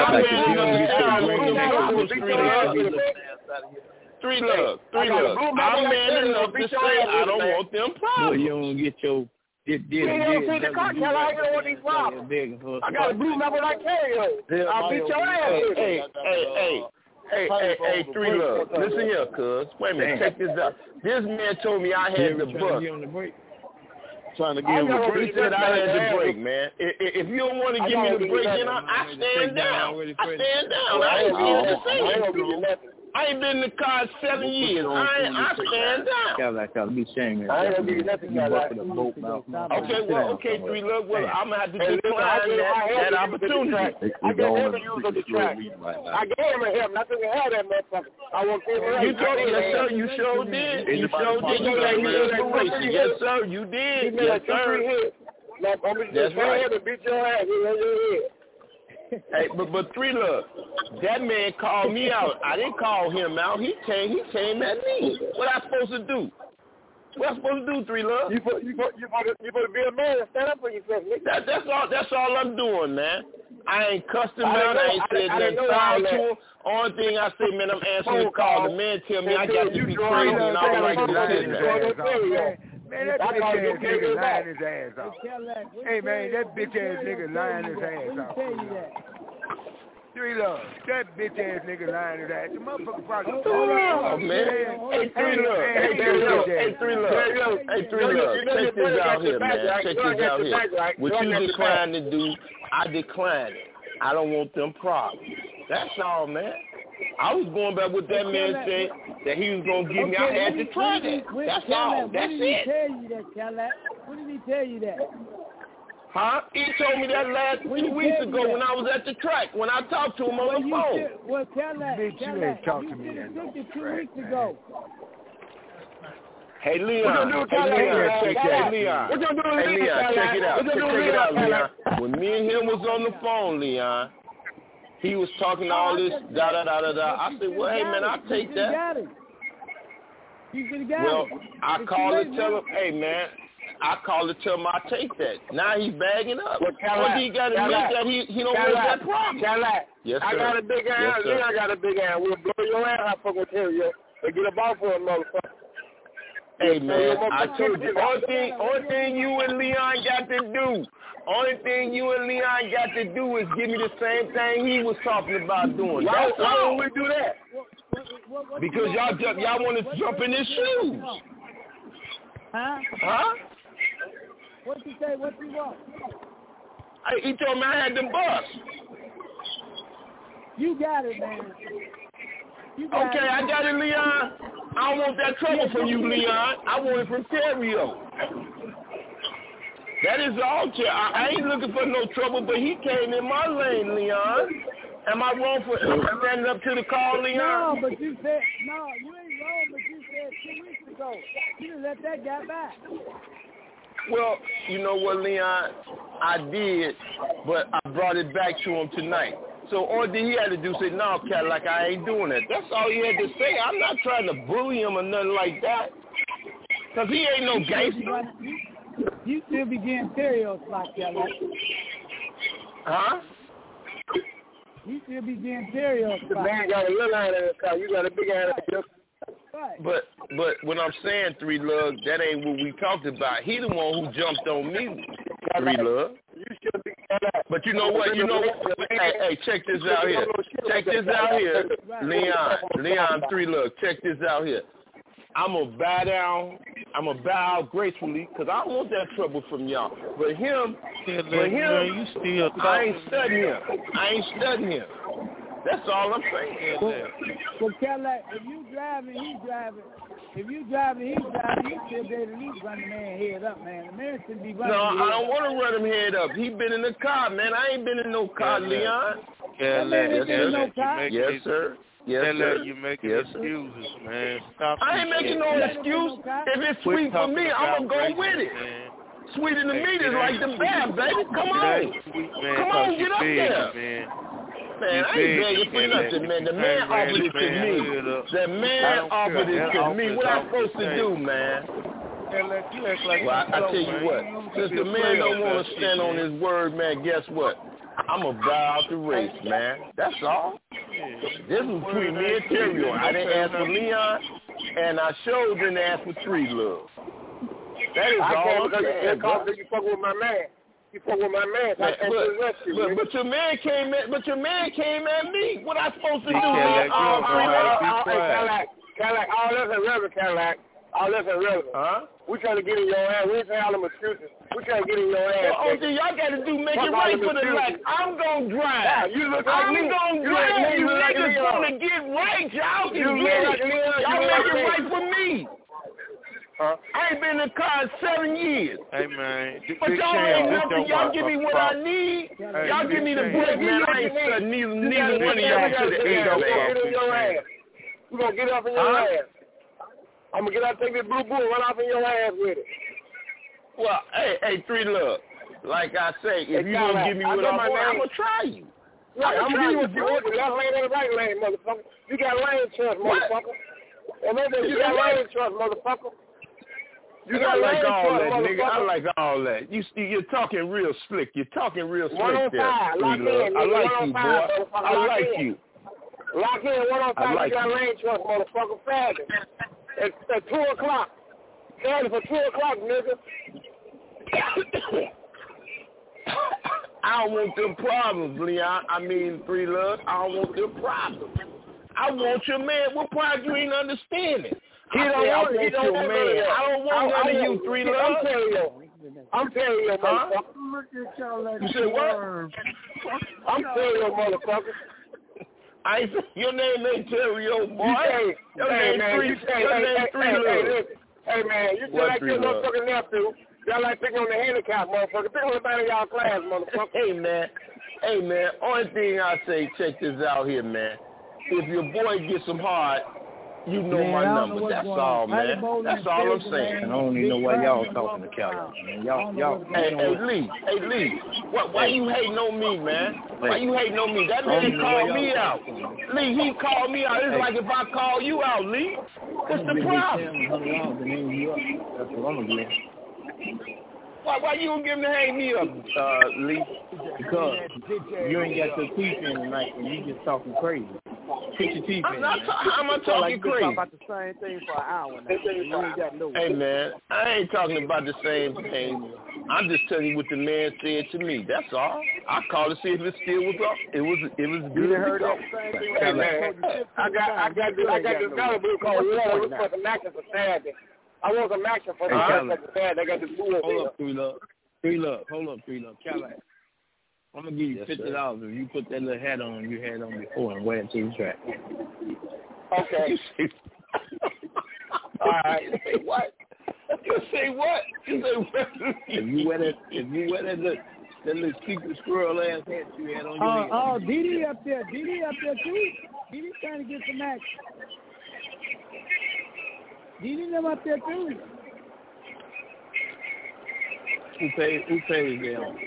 Three Love. I'm man enough to say I don't want them problems. Well, you don't get your... You ain't never seen the car, Cadillac. I don't want these problems. I got a blue member like Terrio. I'll beat your ass. Hey, Three Love. Listen here, cuz. Wait a minute, check this out. This man told me I had the bus. Trying to give him a break. He said I had the break, man. If you don't want to give me the break, then I stand down. I ain't being the same. I ain't been in the car 7 years. I stand down. Cadillac, be ashamed. I ain't gonna give you nothing, Cadillac. Okay, Three Love. Well, I'm gonna have to decline that opportunity. I gave him a use of the track. I gave him a help. Nothing to have that motherfucker. I want to You told me, yes, sir. You sure did. You sure did. You gave me inspiration. Yes, sir. You did. Yes, sir. That's right. Beat your ass. Hey, but Three Love, that man called me out. I didn't call him out. He came at me. What I supposed to do? What I supposed to do, Three Love? You supposed to be a man and stand up for yourself, nigga. That's all I'm doing, man. I ain't cussed him out. I ain't said nothing foul to him. Only thing I say, man, I'm answering the call. The man tell me I got to be crazy and all like that. Man, that bitch ass nigga lying his ass off. Hey man, that bitch ass nigga lying his ass off. Three Love, that bitch ass nigga lying his ass. The motherfucker probably. Oh man, hey Three Love. Check this out here, man. Check this out here. What you declined to do, I declined it. I don't want them problems. That's all, man. I was going back what that man said that he was going to give me. I had to try that. That's all. That's it. When did he tell you that? Huh? He told me that last 2 weeks ago when I was at the track, when I talked to him on the phone. Well, Cadillac, bitch, you ain't talked to me that 2 weeks ago. Hey, Leon. Check it out. Leon. When me and him was on the phone, Leon, he was talking all this, da-da-da-da-da. I said, well, hey, man, I'll take that. Well, I called and tell him, hey, man, I called and tell him I'll take that. Now he's bagging up. Well, he got to admit that he don't want that problem. Yes, sir. I got a big ass. Leon got a big ass. We'll blow your ass out for Terrio and get a ball for a motherfucker. Hey, man, I told you, only thing you and Leon got to do is give me the same thing he was talking about doing. Why don't we do that? Because y'all want to jump in his shoes. Huh? What you say? What you want? He told me I had the bus. You got it, man. Okay, I got it, Leon. I don't want that trouble from you, Leon. I want it from Terrio. That is all, I ain't looking for no trouble, but he came in my lane, Leon. Am I wrong for standing up to the call, Leon? No, but you said, no, you ain't wrong, but you said 2 weeks ago. You didn't let that guy back. Well, you know what, Leon? I did, but I brought it back to him tonight. So all he had to do say, no, Cadillac, I ain't doing that. That's all he had to say. I'm not trying to bully him or nothing like that. Because he ain't no gangster. You still be getting Terrio like Cadillac. Huh? You still be getting Terrio The man got a little hand in his car. You got a big hand in your But what I'm saying, Three Love, that ain't what we talked about. He the one who jumped on me, Three Love. But you know what? Hey, check this out here. Check this out here. Leon, Three Love, check this out here. I'm going to bow down. I'm going to bow out gracefully because I don't want that trouble from y'all. But him, I ain't studying him. That's all I'm saying. Well, Cadillac, if you driving, he's driving. If you driving, he's driving. You still better at least run the man head up, man. The man should be running. No, I don't want to run him head up. He been in the car, man. I ain't been in no car, Leon. Yes, sir. You making excuses, man. Stop. I ain't making no excuse. If it's sweet for me, I'm going to go with it. Sweet in the meat is like the bad, baby. Come on. Come on, get up there. Man, I ain't begging for nothing, man. The man offered it to me. The man offered it to me. What I'm supposed to do, man? Well, I tell you what. Since the man don't want to stand on his word, man, guess what? I'm going to bow out the race, man. That's all. This is between me and Terrio. I didn't ask for Leon, and I sure didn't ask for Three Love. That is all I'm saying, bro. You fuck with my man. You fuck with my man. But your man came at me. What I supposed to do? Cadillac, all that's irrelevant, Cadillac. All that's irrelevant. Huh? We trying to get in your ass. We ain't saying all them excuses. We trying to get in your ass. Well, OG, y'all got to do make it right for the light. I'm going to drive. You look like me. I'm going to drive. You niggas want to get right. Y'all can get it. Y'all make it right for me. I ain't been in the car in 7 years. Hey, man. But y'all ain't nothing. Y'all give me what I need. Y'all give me the break, man. I ain't said neither one of y'all to the end of it. We're going to get up in your ass. I'm going to get out, take this blue bull, run off in your ass with it. Well, hey, Three Love. Like I say, if you don't give me what I want, I'm going to try you. I'm going to give you what you want. The left lane and the right lane, motherfucker. You got lane trust, motherfucker. You got lane trust, motherfucker. I like all that, nigga. I like all that. You're talking real slick. You're talking real slick there. I like you, boy. I like you. Lock in 105. You got lane trust, motherfucker. Faggot. At 2 o'clock. Faggot for 2 o'clock, nigga. I don't want them problems, Leon. I mean, Three Love. I don't want them problems. I want your man. What part you ain't understanding? I don't want your man. I don't want none of you, Three Love. I'm telling you, motherfucker. Look at y'all like you said what? I'm telling you, motherfucker. Your name ain't Terrio, boy. Your name Three Love. Hey, man, you feel like your motherfucking nephew. Y'all like picking on the handicap, motherfucker. Pick on the back of y'all class, motherfucker. Hey, man. Only thing I say, check this out here, man. If your boy gets some hard, you know my number. That's all, man. That's all I'm saying. I don't even know why y'all talking to Cali, man. Y'all. Hey, Lee. Why you hating on me, man? Why you hating on me? That man called me out. Lee, he called me out. It's like if I call you out, Lee. What's the problem? That's what I'm gonna do. Why you don't give him to hang me up, Lee? Because you ain't got your teeth in tonight and you just talking crazy. Put your teeth in. I'm not talking crazy. Talk about the same thing for an hour now. You ain't got no. Hey, man, I ain't talking about the same thing. I'm just telling you what the man said to me. That's all. I called to see if it still was up. It was good. You heard that same thing? Hey, man, I got this dollar blue called water. We're supposed to knock it for Saturday. I want some action for the guys. They got the blue. Hold up, 3 Love. Hold up, 3 Love. Cadillac. I'm gonna give you $50 if you put that little hat on you had on before and wear it to the track. Okay. All right. Say what? You say what? You say what? If you wear that little secret squirrel ass hat you had on your head. Oh, Didi up there too. Didi trying to get some action. Didi them up there too. Who pays them?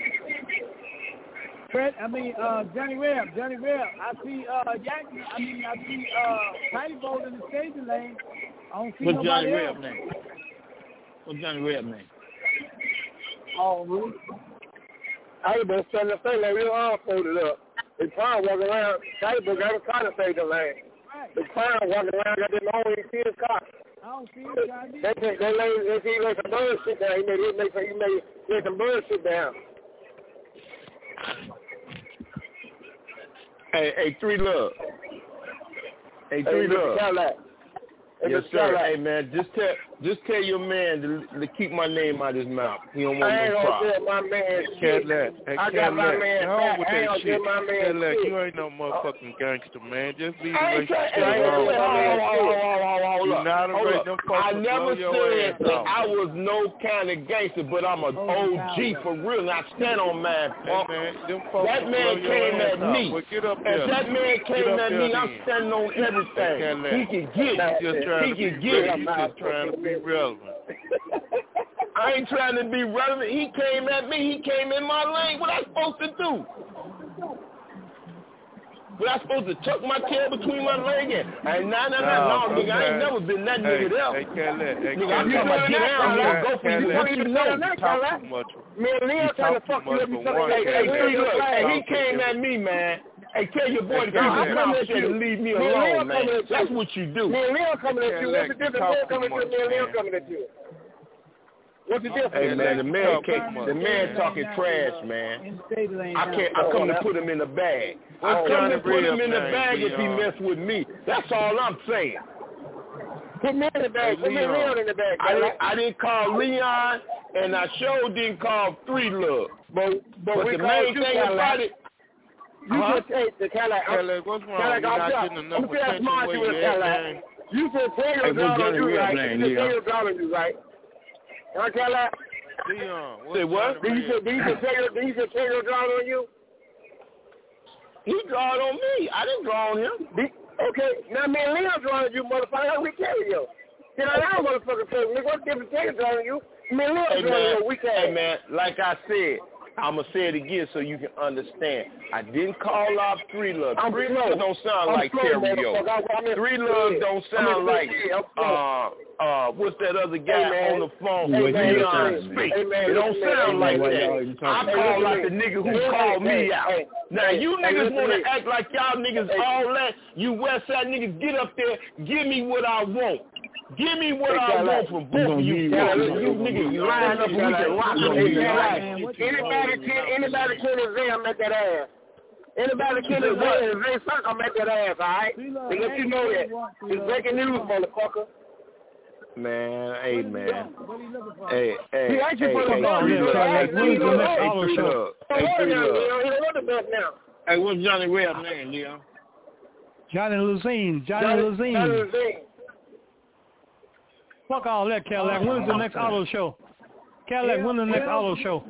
Johnny Reb. I see Yankee. I see Tidy Boat in the staging lane. I don't see What's nobody Johnny else. Reb name? What's Johnny Reb name? Oh, really? I ain't been standing the thing. They real arm folded up. The clown walking around. Tidy Boat got a car to staging lane. Right. The clown walking around got this long way to see his car. I don't see it, Johnny. They let some birds sit down. He made some birds sit down. Hey, 3 Love. Hey, 3 Love. Yes, sir. Hey, man, just tell your man to keep my name out his mouth. He don't want no problem. I ain't gonna tell my man shit. I got my man back. I ain't gonna tell my man shit. You ain't no motherfucking gangster, man. Just leave the I way ain't you trying stay Hold up. I never said that out. I was no kind of gangster, but I'm an OG for real, and I stand on man. That man came at me. Well, get up If there. that man came at me, I'm standing on everything. He can get it. He can get it. You just trying to be relevant. I ain't trying to be relevant. He came at me. He came in my lane. What I supposed to do? What I supposed to tuck my tail between my leg and no, nigga, I ain't never been that nigga there. Hey, nigga, I'm talking about get down, I'll go for you. What you know? Talk too much. Man, Leon trying to fuck you up. He came at me, man. Hey, tell your boy to come at you and leave me alone, man. That's what you do. Me and Leon coming at you. What's the difference? Me and Leon coming at you. What's the difference? Hey, man, the man talking trash, man. I come to put him in the bag. I come to put him in the bag if he mess with me. That's all I'm saying. Put me in the bag. Put me and Leon in the bag. I didn't call Leon, and I sure didn't call 3 Love. But the main thing about it, you just take the Cadillac. What's wrong? You're not getting enough attention where you at, man. You said tell your daughter you right. You said tell your daughter you right. Cadillac? Leon, say what? Did you say tell your daughter on you? He drawed on me. I didn't draw on him. Okay, now me and Leon drawing on you, motherfucker. We carry you. You know, I don't motherfucker tell you. What's the difference between drawing on you? Me and Leon drawing on you. We carry. Hey, man, like I said, I'm going to say it again so you can understand. I didn't call out 3 Love. 3 Love don't sound like karaoke. 3 Love don't sound like, what's that other guy on the phone? Leon Speak. It don't sound like that. I call out the nigga who called me out. Now, you niggas want to act like y'all niggas all that. You West Side niggas, get up there, give me what I want. Give me what I want from both of you. You niggas, you line up and we can rock on you. Anybody kill his Zay, I'm at that ass. Anybody kill his Zay, Zay suck, I'm at that ass, all right? To let you know that. It's breaking news, motherfucker. Man, hey, man. Hey, Hey, what's Johnny Reb's name, Leon? Johnny Luzine. Fuck all that, Cadillac. When is the next auto show? Cadillac, when is the next auto show?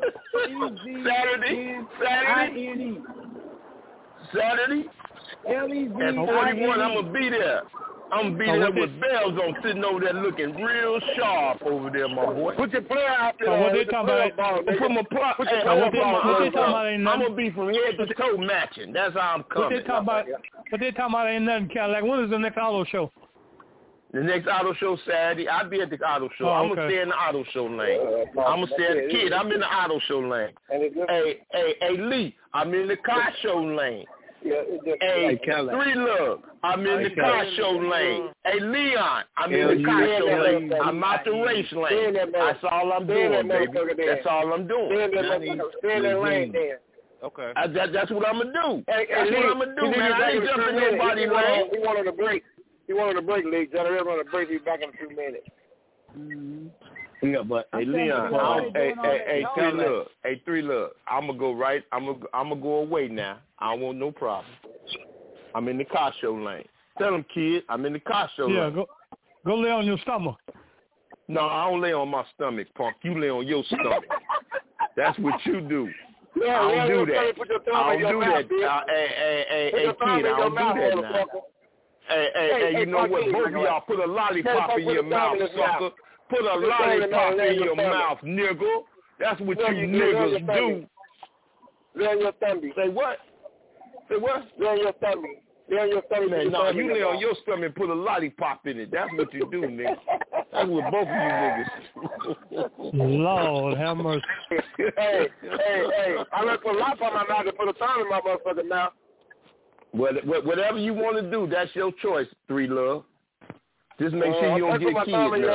Saturday. At 41, I'm going to be there. I'm going to be there with bells on, sitting over there looking real sharp over there, my boy. Put your player out there. What they talking about? Put my plug. What they talking about ain't nothing. I'm going to be from head to toe matching. That's how I'm coming. What they talking about ain't nothing, Cadillac. When is the next auto show? The next auto show Saturday. I'll be at the auto show. I'm going to stay in the auto show lane. I'm going to stay at the kid. I'm in the auto show lane. Hey, Lee, I'm in the car show lane. Hey, 3 Love, I'm in the car show lane. Hey, Leon, I'm in the car show lane. I'm out the race lane. That's all I'm doing, baby. That's all I'm doing. Stay in that lane there. Okay. That's what I'm going to do. That's what I'm going to do, man. I ain't jumping nobody's lane. He wanted to break. He wanted to break, Lee. Johnny Red wanted to break. He's back in 2 minutes. Mm-hmm. Yeah, but hey, Leon, hey, three look. I'm gonna go right. I'm gonna go away now. I don't want no problem. I'm in the car show lane. Tell them, kid, I'm in the car show lane. Yeah, go lay on your stomach. No, I don't lay on my stomach, punk. You lay on your stomach. That's what you do. Yeah, I don't do that. I don't do that. Hey, kid, I don't do that now. Hey, you know what? Both of y'all put a lollipop in your mouth, sucker. Put a lollipop in your mouth, nigga. That's what you niggas do. Lay on your tummy. Say what? Say what? Lay on your tummy. Lay on your tummy. Man, no, you lay on your stomach and put a lollipop in it. That's what you do, nigga. That's what both of you niggas. Lord have mercy. Hey, I let put a lollipop in my mouth and put a tongue in my motherfucking mouth. Whatever you want to do, that's your choice, Three Love. Just make sure you don't get kids.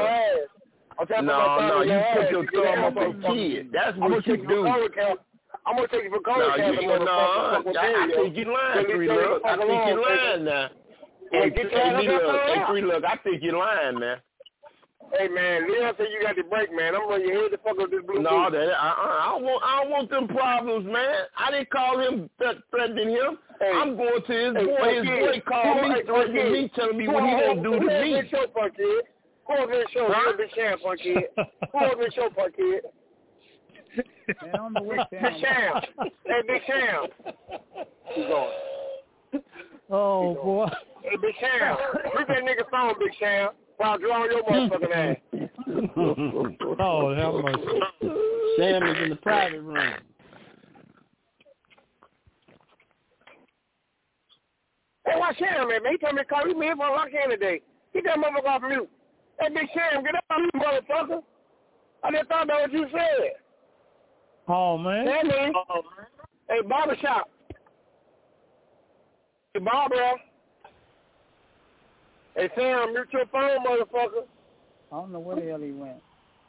No, you put your thumb up on kid. That's what you do. I'm going to take you for color. I think you lying, Three Love. I think you lying now. Hey, Three Love, I think you lying now. Hey, man, Leon said you got the break, man. I'm going to your head to fuck up this blue. No, I don't want them problems, man. I didn't call him threatening him. Hey, I'm going to his boy. His boy called me, threatening me, telling me what he going to do to me. Who over there show, Big Sham, punk kid? Who over there show, punk kid? Man, on the way Big Sham. Hey, Big Sham. He's going. Oh, boy. Hey, Big Sham. Read that nigga phone, Big Sham. While I draw your motherfucking ass. Oh, have mercy. Sam is in the private room. Hey, why Sham, man? He told me to call you, man, for a lock in today. Get that motherfucker off mute. Hey, Big Sham, get up on you, motherfucker. I just thought about what you said. Oh, man. Hey, man. Hey, barbershop. Hey, Barbara. Hey, Sam, mute your phone, motherfucker. I don't know where the hell he went.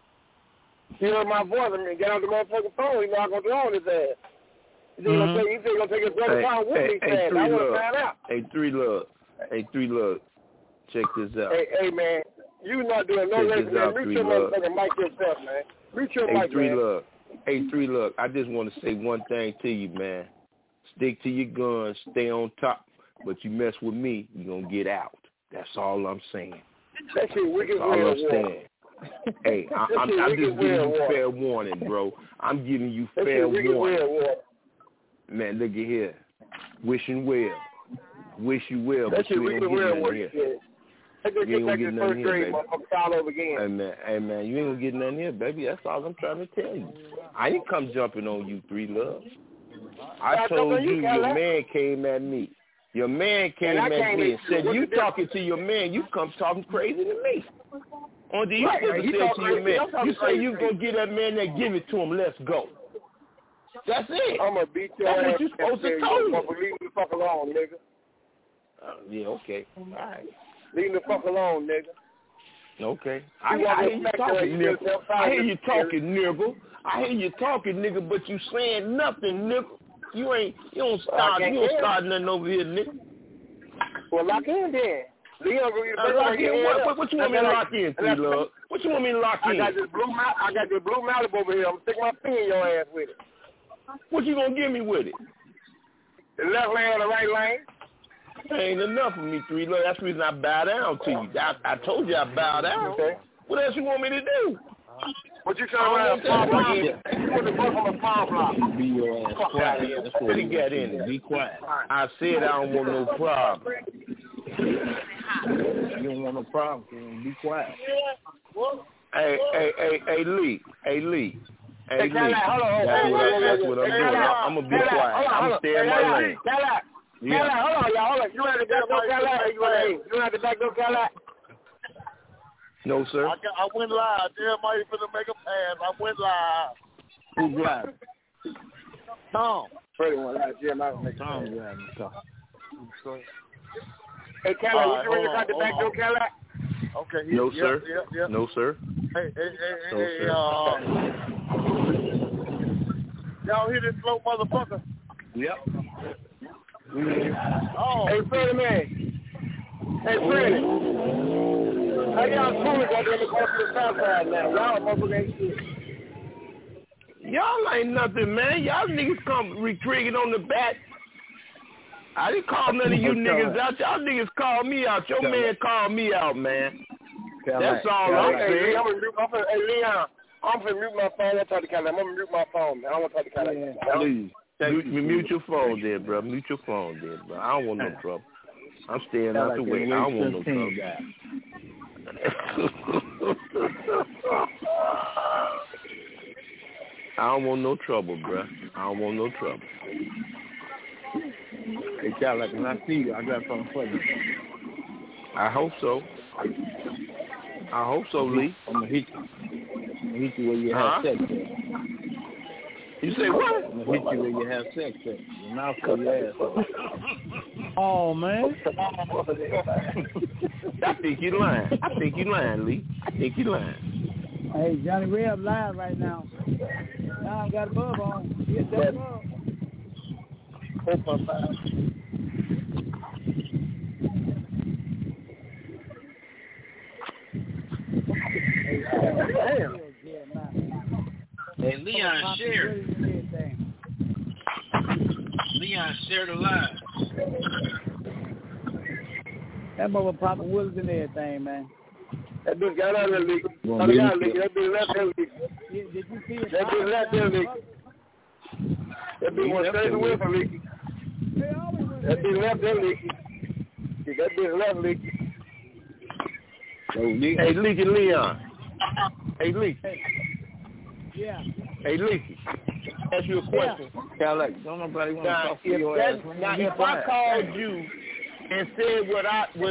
He heard my voice and get on the motherfucking phone. He's not going to throw on his ass. He said he's going to take his brother's phone with me. I want to find out. Hey, Three Love. Check this out. Hey, man. You not doing no less than mute your motherfucking mic yourself, man. Mute your mic, man. Hey, Three Love. I just want to say one thing to you, man. Stick to your guns. Stay on top. But you mess with me, you're going to get out. That's all I'm saying. That shit wicked. That's all I'm saying. Hey, I'm just giving you fair warning, bro. I'm giving you fair warning. Man, look at here. Wishing well. Wish you well, but you ain't gonna get nothing here. You ain't gonna get nothing here, baby. Hey, man, you ain't gonna get nothing here, baby. That's all I'm trying to tell you. I didn't come jumping on you, Three Love. I told you your man came at me. Your man came at me and said, you talking to your man, you come talking crazy to me. Or do you say to your man, you say you going to get that man that give it to him, let's go. That's it. I'm going to beat your ass. That's what you supposed to tell me. Leave me the fuck alone, nigga. Yeah, okay. All right. Leave me the fuck alone, nigga. Okay. I hear you talking, nigga. I hear you talking, nigga. I hear you talking, nigga, but you saying nothing, nigga. You don't start nothing over here, nigga. Well, lock in then. Lock in. What you want me to lock in, Three Love? What you want me to lock in? I got this blue Malibu over here. I'm gonna stick my finger in your ass with it. What you gonna give me with it? The left lane or the right lane? Ain't enough for me, Three Love. That's the reason I bow down to you. I told you I bow down. Okay. What else you want me to do? What you trying to palm block? You want to go from a palm block? Be your ass quiet. That's what he got in it. Be quiet. I said I don't want no problem. You don't want no problem, so be quiet. Hey, Lee. Hey, Lee. That's what I'm doing. I'm going to be quiet. I'm going to stay in my lane. Yeah. Hold on, y'all. Hold on. You want to back door Cadillac or you want to back door Cadillac? No, sir. I went live. Jeremiah finna make a pass. I went live. Who's live? Tom. Freddie went live. Jeremiah make a Tom pass. driving. Hey, Cadillac, you ready to cut the back door Cadillac? Okay. No, sir. Yeah. No, sir. Hey, y'all hear this slow motherfucker? Yep. Oh. Hey, Freddie, man. Hey, Freddie. How y'all cool got them to go to the south side now? Y'all motherfucker ain't shit. Y'all ain't nothing, man. Y'all niggas come retreating on the back. I didn't call none of you niggas out. Y'all niggas called me out. Your man called me out, man. That's all I'm saying. Hey, Leon, I'm finna mute my phone. I'll talk to Cali. I'm gonna mute my phone, man. I want to talk to Cali. Please. Mute your phone there, bro. Mute your phone there, bro. I don't want no trouble. I'm staying out the way. I don't want no trouble. I don't want no trouble, bro. I don't want no trouble. Hey, Cal, like when I see you, I got something for you. I hope so. I hope so, Lee. I'm gonna hit you. I'm gonna hit you where you have sex at. You say what? I'm gonna hit you where you have sex at. Your mouth for your ass. Oh man. I think you lying. Lee. I think you lying. Hey, Johnny Reb live right now. Now I got a bub on. Get that bub. 4.5. Damn. Hey, Leon, share. Leon, share the live. That mother popping wheels and everything, man. That bitch got out of the league. That bitch left that league. Did you see it? That bitch left that league. That bitch went straight away from league. That bitch left that league. That bitch left league. Hey, Leaky Leon. Hey, Leaky. Yeah. Hey, Leaky. Ask you a question. Yeah. Like, don't nobody want to talk to your ass. Now, if I called you and said what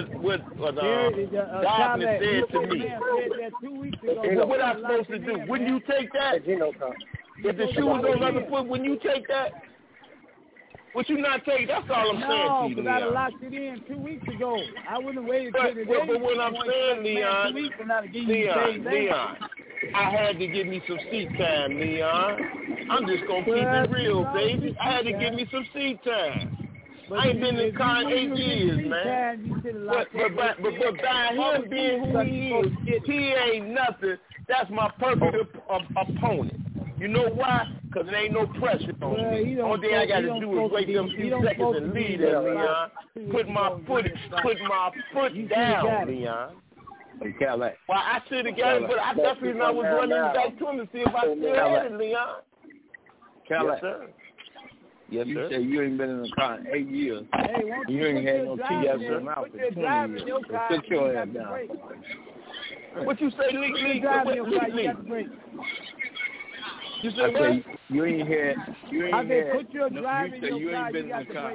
Dobbin said to me, what I'm supposed to do? Wouldn't you take that? If the shoe was on the other foot, wouldn't you take that? Would you not take? That's all I'm saying to you, Leon. No, because I locked it in 2 weeks ago. I wouldn't have waited till today. But what I'm saying, Leon, I had to give me some seat time, Leon. I'm just going to keep it real, baby. I had to give me some seat time. I ain't been in the car 8 years, man. But by him being who he is, he ain't nothing. That's my perfect opponent. You know why? Because there ain't no pressure on me. Only thing I got to do is wait them few seconds and leave that, Leon. Put my foot down, Leon. Hey, Cadillac. Well, I should have got it, but I definitely was running back to him to see if I still had it, Leon. Cadillac. Yes, sir. Yes, sir. You say you ain't been in the car in 8 years. Hey, you ain't had no tea out your mouth in 20 years. Sit your ass down. What you say, Lee? You said what? You ain't had. Put your drive in your car. Been in the car.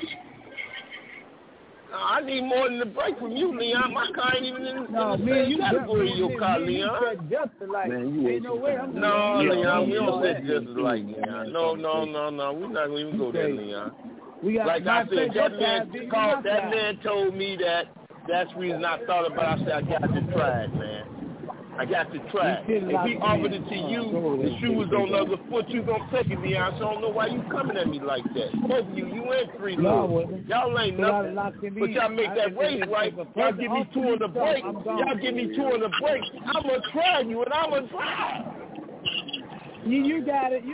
I need more than a break from you, Leon. My car ain't even in the same category of your car, Leon. Man, you ain't no way. No, Leon, we don't say just alike, Leon. No. We're not going to even go there, Leon. Like I said, that man told me that. That's the reason I thought about it. I said, I got to try it, man. I got to try it. If he offered it to you, the shoe was on the other foot, you going to take it, Leon. So I don't know why you coming at me like that. Both of you ain't free love. Y'all ain't nothing. But y'all make that race right. Y'all give me 2 on the break. Y'all give me 2 on the break. I'm going to try you, and I'm going to drive. You got it.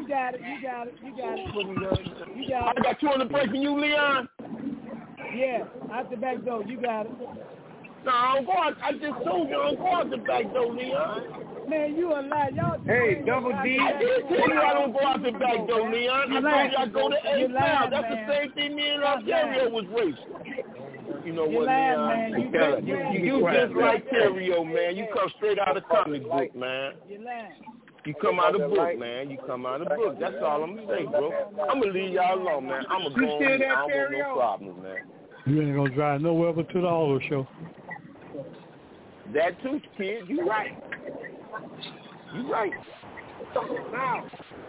I got 2 on the break from you, Leon? Yeah, out the back door. You got it. No, I don't go out. I just told you I don't go out the back door, Leon. Man, you a lie. Y'all hey, Double D. I did tell you I don't go out the back door, Leon. I told you I go to 8 now. That's the same thing me and Ontario was racing. You know what, Leon? You just like Terrio, man. You come straight out of the comic book, man. You come out of the book, man. You come out of the book. That's all I'm going to say, bro. I'm going to leave y'all alone, man. I'm going to go on. I don't want no problems, man. You ain't going to drive nowhere but to the auto show. That too, kid. You right. Now.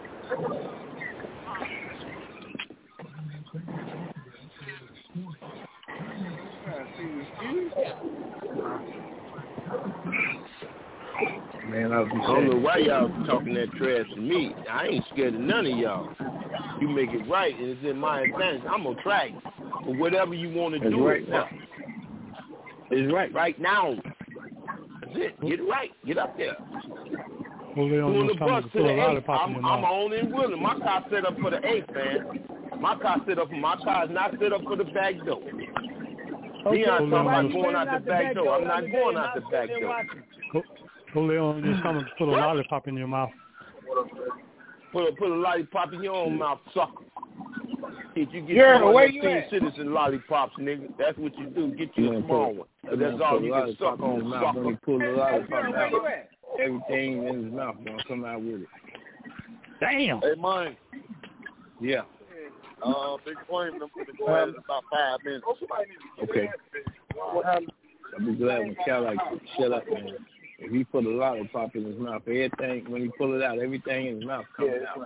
Man, I don't know why y'all talking that trash to me. I ain't scared of none of y'all. You make it right, and it's in my advantage. I'm gonna try it. But whatever you want to do right now. It's right. Right now. That's it. Get it right. Get up there. Pull the bus to the 8th. I'm on on and willing. My car set up for the 8th, man. My car is not set up for the back door. Leon talking about going out the back door. I'm not going out the back door. Leon just coming to put a lollipop in your mouth. Put a lollipop in your own mouth, sucker. If you get one of the citizen lollipops, nigga, that's what you do. Get you a small one. That's all you can suck on, sucker. When he pull the lollipop out, everything in his mouth gonna come out with it. Damn. Hey, mine. Yeah. They claim them for the class in about 5 minutes. Okay. I'll be glad when Cal like shut up, man. If he put a lollipop in his mouth, everything when he pull it out, everything in his mouth comes out.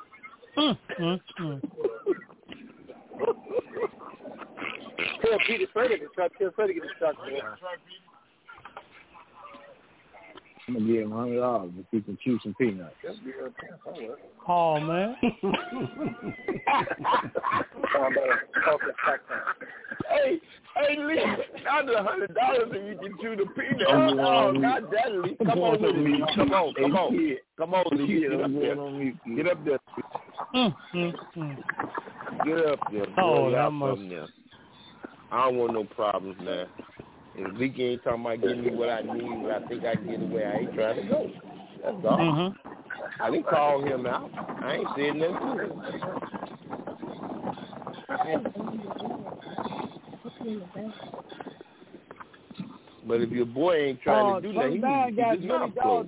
Tell Peter Freddie to get the truck, man. I'm gonna give him $100 if he can chew some peanuts. Oh man. Hey, Lee, under $100 and you can chew the peanuts. Oh, not that, Lee. Come on, Lee. Come on, Lee. Get up there. Get up there. Oh, that must. I don't want no problems, man. If Leaky ain't talking about getting me what I need, what I think I can get away, I ain't trying to go. That's all. I didn't call him out. I ain't said nothing to him. But if your boy ain't trying to do that, he needs to his mouth closed.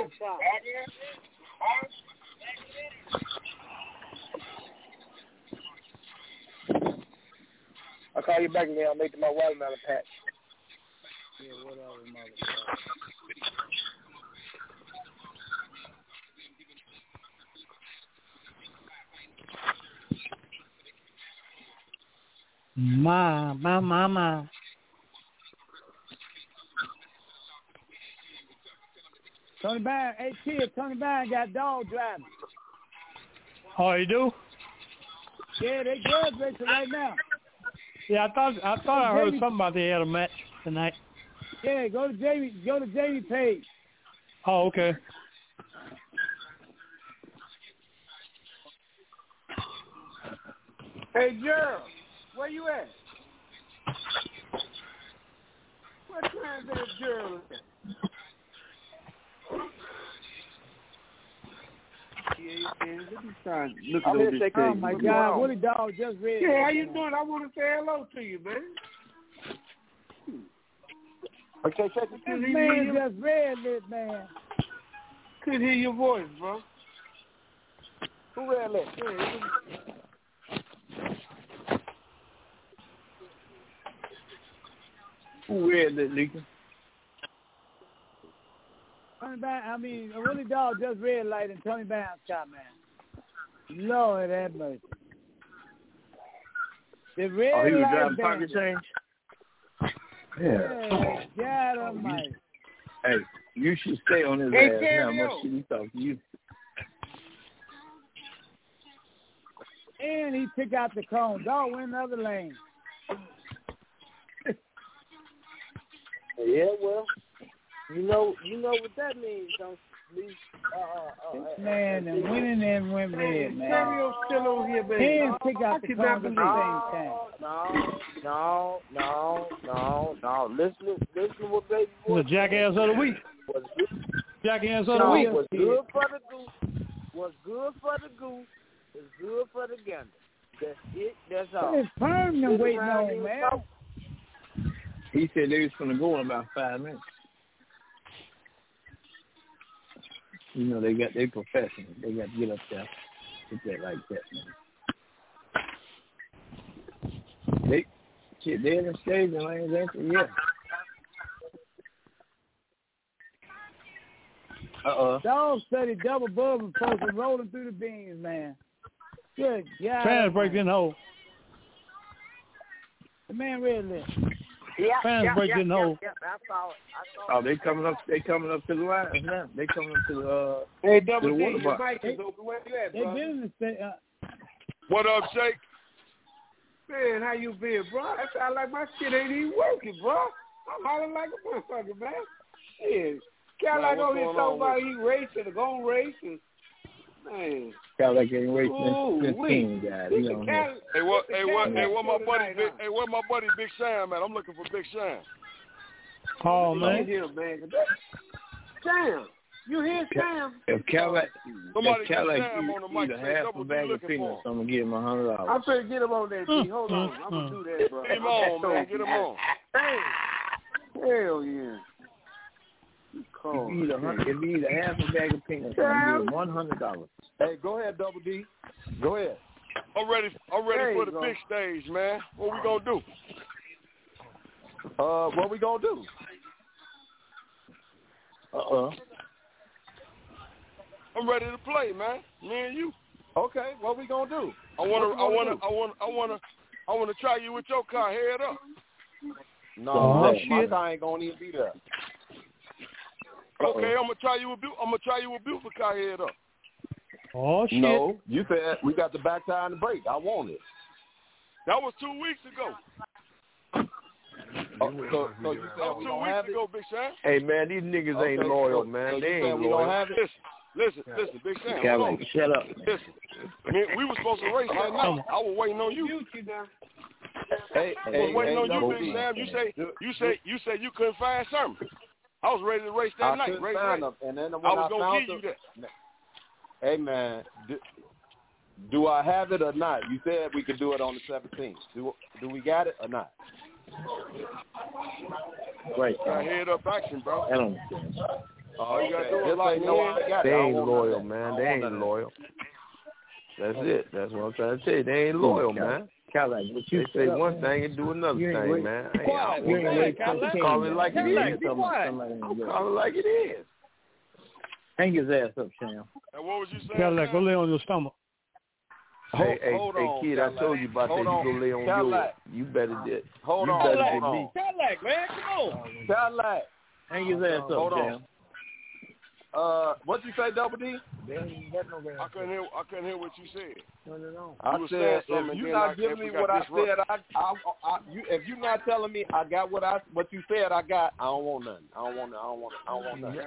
I'll call you back again. I'll make my watermelon patch. Yeah, whatever, mother. My. Tony Byrne, hey kid, Tony Byrne got dog driving. Oh, you do? Yeah, they good racing right now. Yeah, I thought I heard something about they had a match tonight. Yeah, go to Jamie Page. Oh, okay. Hey, Gerald, where you at? What time is Gerald at? Oh my God, Woody Dog just read. Yeah, how you doing? I want to say hello to you, man. Okay, check this man just read it, man. Couldn't hear your voice, bro. Who read that? Who read that, Lincoln? Woody Dog just red light and Tony Bounce shot, man. Lord have mercy. The red he was light driving pocket change? Yeah. God almighty. Hey, you should stay on his ass now. Much shit he talk to you. And he took out the cone. Dog went in the other lane. Yeah, well. You know what that means, don't you? Man, and winning and went red, man. Samuel's still over here, baby. And pick out the cone at the same time. No. Listen to what baby boy. The jackass of the week. Jackass of the week. What's good for the goose is good for the gander. That's it. That's all. It's permanent waiting on, man. He said they was going to go in about 5 minutes. You know, they professional. They got to get up there. Get that like that, man. They're in the stage and lanes after, yeah. Dog study double bubbling folks and rolling through the beans, man. Good God. Fans breaking the hole. The man read this. Fans breaking the hole. I saw it. Oh, they coming up to the line now. They coming up to the hey, Double D, water your box. mic is open. Where you at, They bro? been in the state. What up, Shake? Man, how you been, bro? That sound like my shit ain't even working, bro. I'm hollering like a motherfucker, man. Shit. Cadillac over here talking about he racing or going racing. Man. Cadillac ain't racing since 15, guys. Hey, what my buddy Big Sam at? I'm looking for Big Sam. Oh, man. Sam. You hear Sam? If Cadillac eat a half a bag of peanuts, I'm going to give him $100. I'm finna get him on that, G. Hold on. I'm going to do that, bro. Get him on, man. Get him on. Hell yeah. If you eat a half a bag of peanuts, I'm going to give him $100. Hey, go ahead, Double D. Go ahead. I'm ready for the big stage, man. What we going to do? What we going to do? I'm ready to play, man. Me and you. Okay, what we gonna do? I wanna try you with your car. Head up. No, my car ain't gonna even be there. Okay, I'm gonna try you with Buford car. Head up. Oh shit! No, you said we got the back tire and the brake. I want it. That was 2 weeks ago. So you said we don't have it? 2 weeks ago, Big Sam. Hey man, these niggas ain't loyal, man. They ain't loyal. Don't have it? Listen, Big Sam. Cadillac, shut up. Listen, we were supposed to race that night. I was waiting on you. I was waiting on you, Big Sam. You say you couldn't find something. I was ready to race that night. I couldn't find them, and then when I was gonna give you that. Hey man, do I have it or not? You said we could do it on the 17th. Do we got it or not? Right. Head up action, bro. I don't understand. All you gotta do is like, they ain't loyal, man. They ain't loyal. That's it. That's what I'm trying to tell you. They ain't loyal, man. Cadillac, they say one thing and do another thing, man. I'm calling it like it is. I'm calling it like it is. Hang his ass up, Sam. And what was you saying? Cadillac, go lay on your stomach. Hey, kid, I told you about that. You go lay on yours. You better did. Hold on. Cadillac, man, come on. Cadillac. Hang his ass up, Sam. What you say, Double D? I couldn't hear what you said. I said, if you're not giving me what I said, if you're not telling me I got what you said I got, I don't want nothing. I don't want nothing.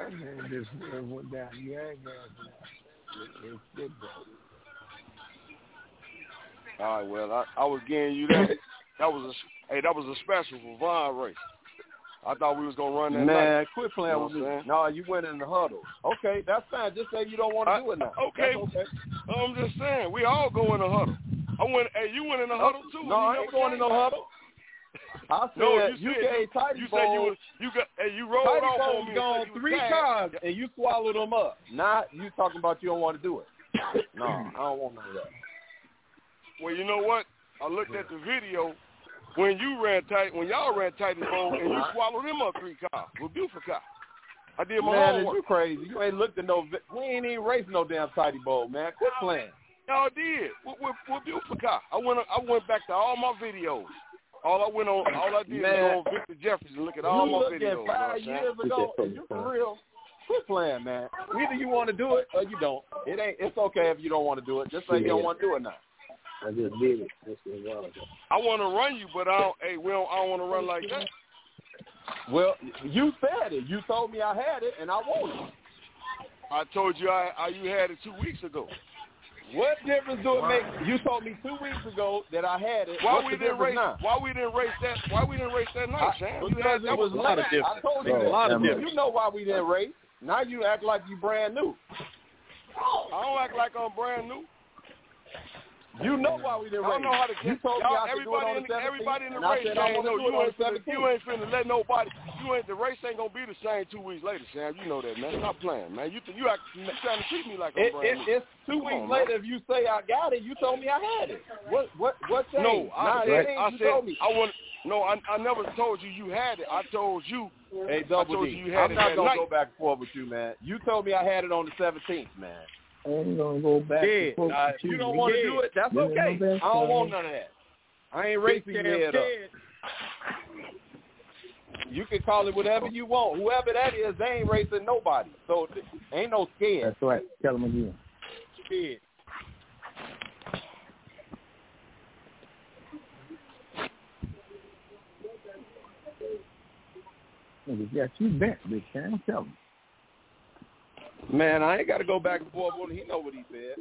All right, well, I was getting you that. That was a special for Vaughn race. I thought we was gonna run that night. Man, quit playing with me. No, you went in the huddle. Okay, that's fine. Just say you don't want to do it now. Okay. I'm just saying, we all go in the huddle. You went in the huddle too. No, I ain't going in no huddle. I said you gave Tidy Bowl. You rolled off on me. Gone 3 times and you swallowed them up. Not you talking about you don't want to do it. No, I don't want none of that. Well, you know what? I looked at the video. When y'all ran Tidy Bowl and you swallowed them up 3 cars with Buford car. I did my homework. You crazy. You ain't looked at we ain't even racing no damn Tidy Bowl, man. Quit playing. Y'all did. With Buford car. I went back to all my videos. All I did was go on Victor Jefferson and look at all my videos. You looked at 5 years ago, and you for real. Quit playing, man. Either you want to do it or you don't. It's okay if you don't want to do it. Just say you don't want to do it now. I just did it. I want to run you, but I don't want to run like that. Well, you said it. You told me I had it, and I want it. I told you you had it 2 weeks ago. What difference do it make? You told me 2 weeks ago that I had it. Why we didn't race that night, Sam? Because it was a lot of difference. I told you a lot of difference. You know why we didn't race. Now you act like you brand new. I don't act like I'm brand new. You know why we didn't race. I don't know how to get. You told me I could do it on the 17th. Everybody in the race ain't know you ain't finna let nobody. The race ain't gonna be the same 2 weeks later, Sam. You know that, man. Stop playing, man. You trying to treat me like I'm brand new. It's 2 weeks later. If you say I got it, you told me I had it. What changed? No, I never told you had it. I told you. Hey, Double D, I'm not gonna go back and forth with you, man. You told me I had it on the 17th, man. I'm going to go back and forth with you. You don't want to do it, that's okay. I don't want none of that. I ain't racing your head up. You can call it whatever you want. Whoever that is, they ain't racing nobody. So ain't no scared. That's right. Tell them again. Scared. Nigga got you bent, big Sam. Tell me. Man, I ain't got to go back and forth on it. He know what he said.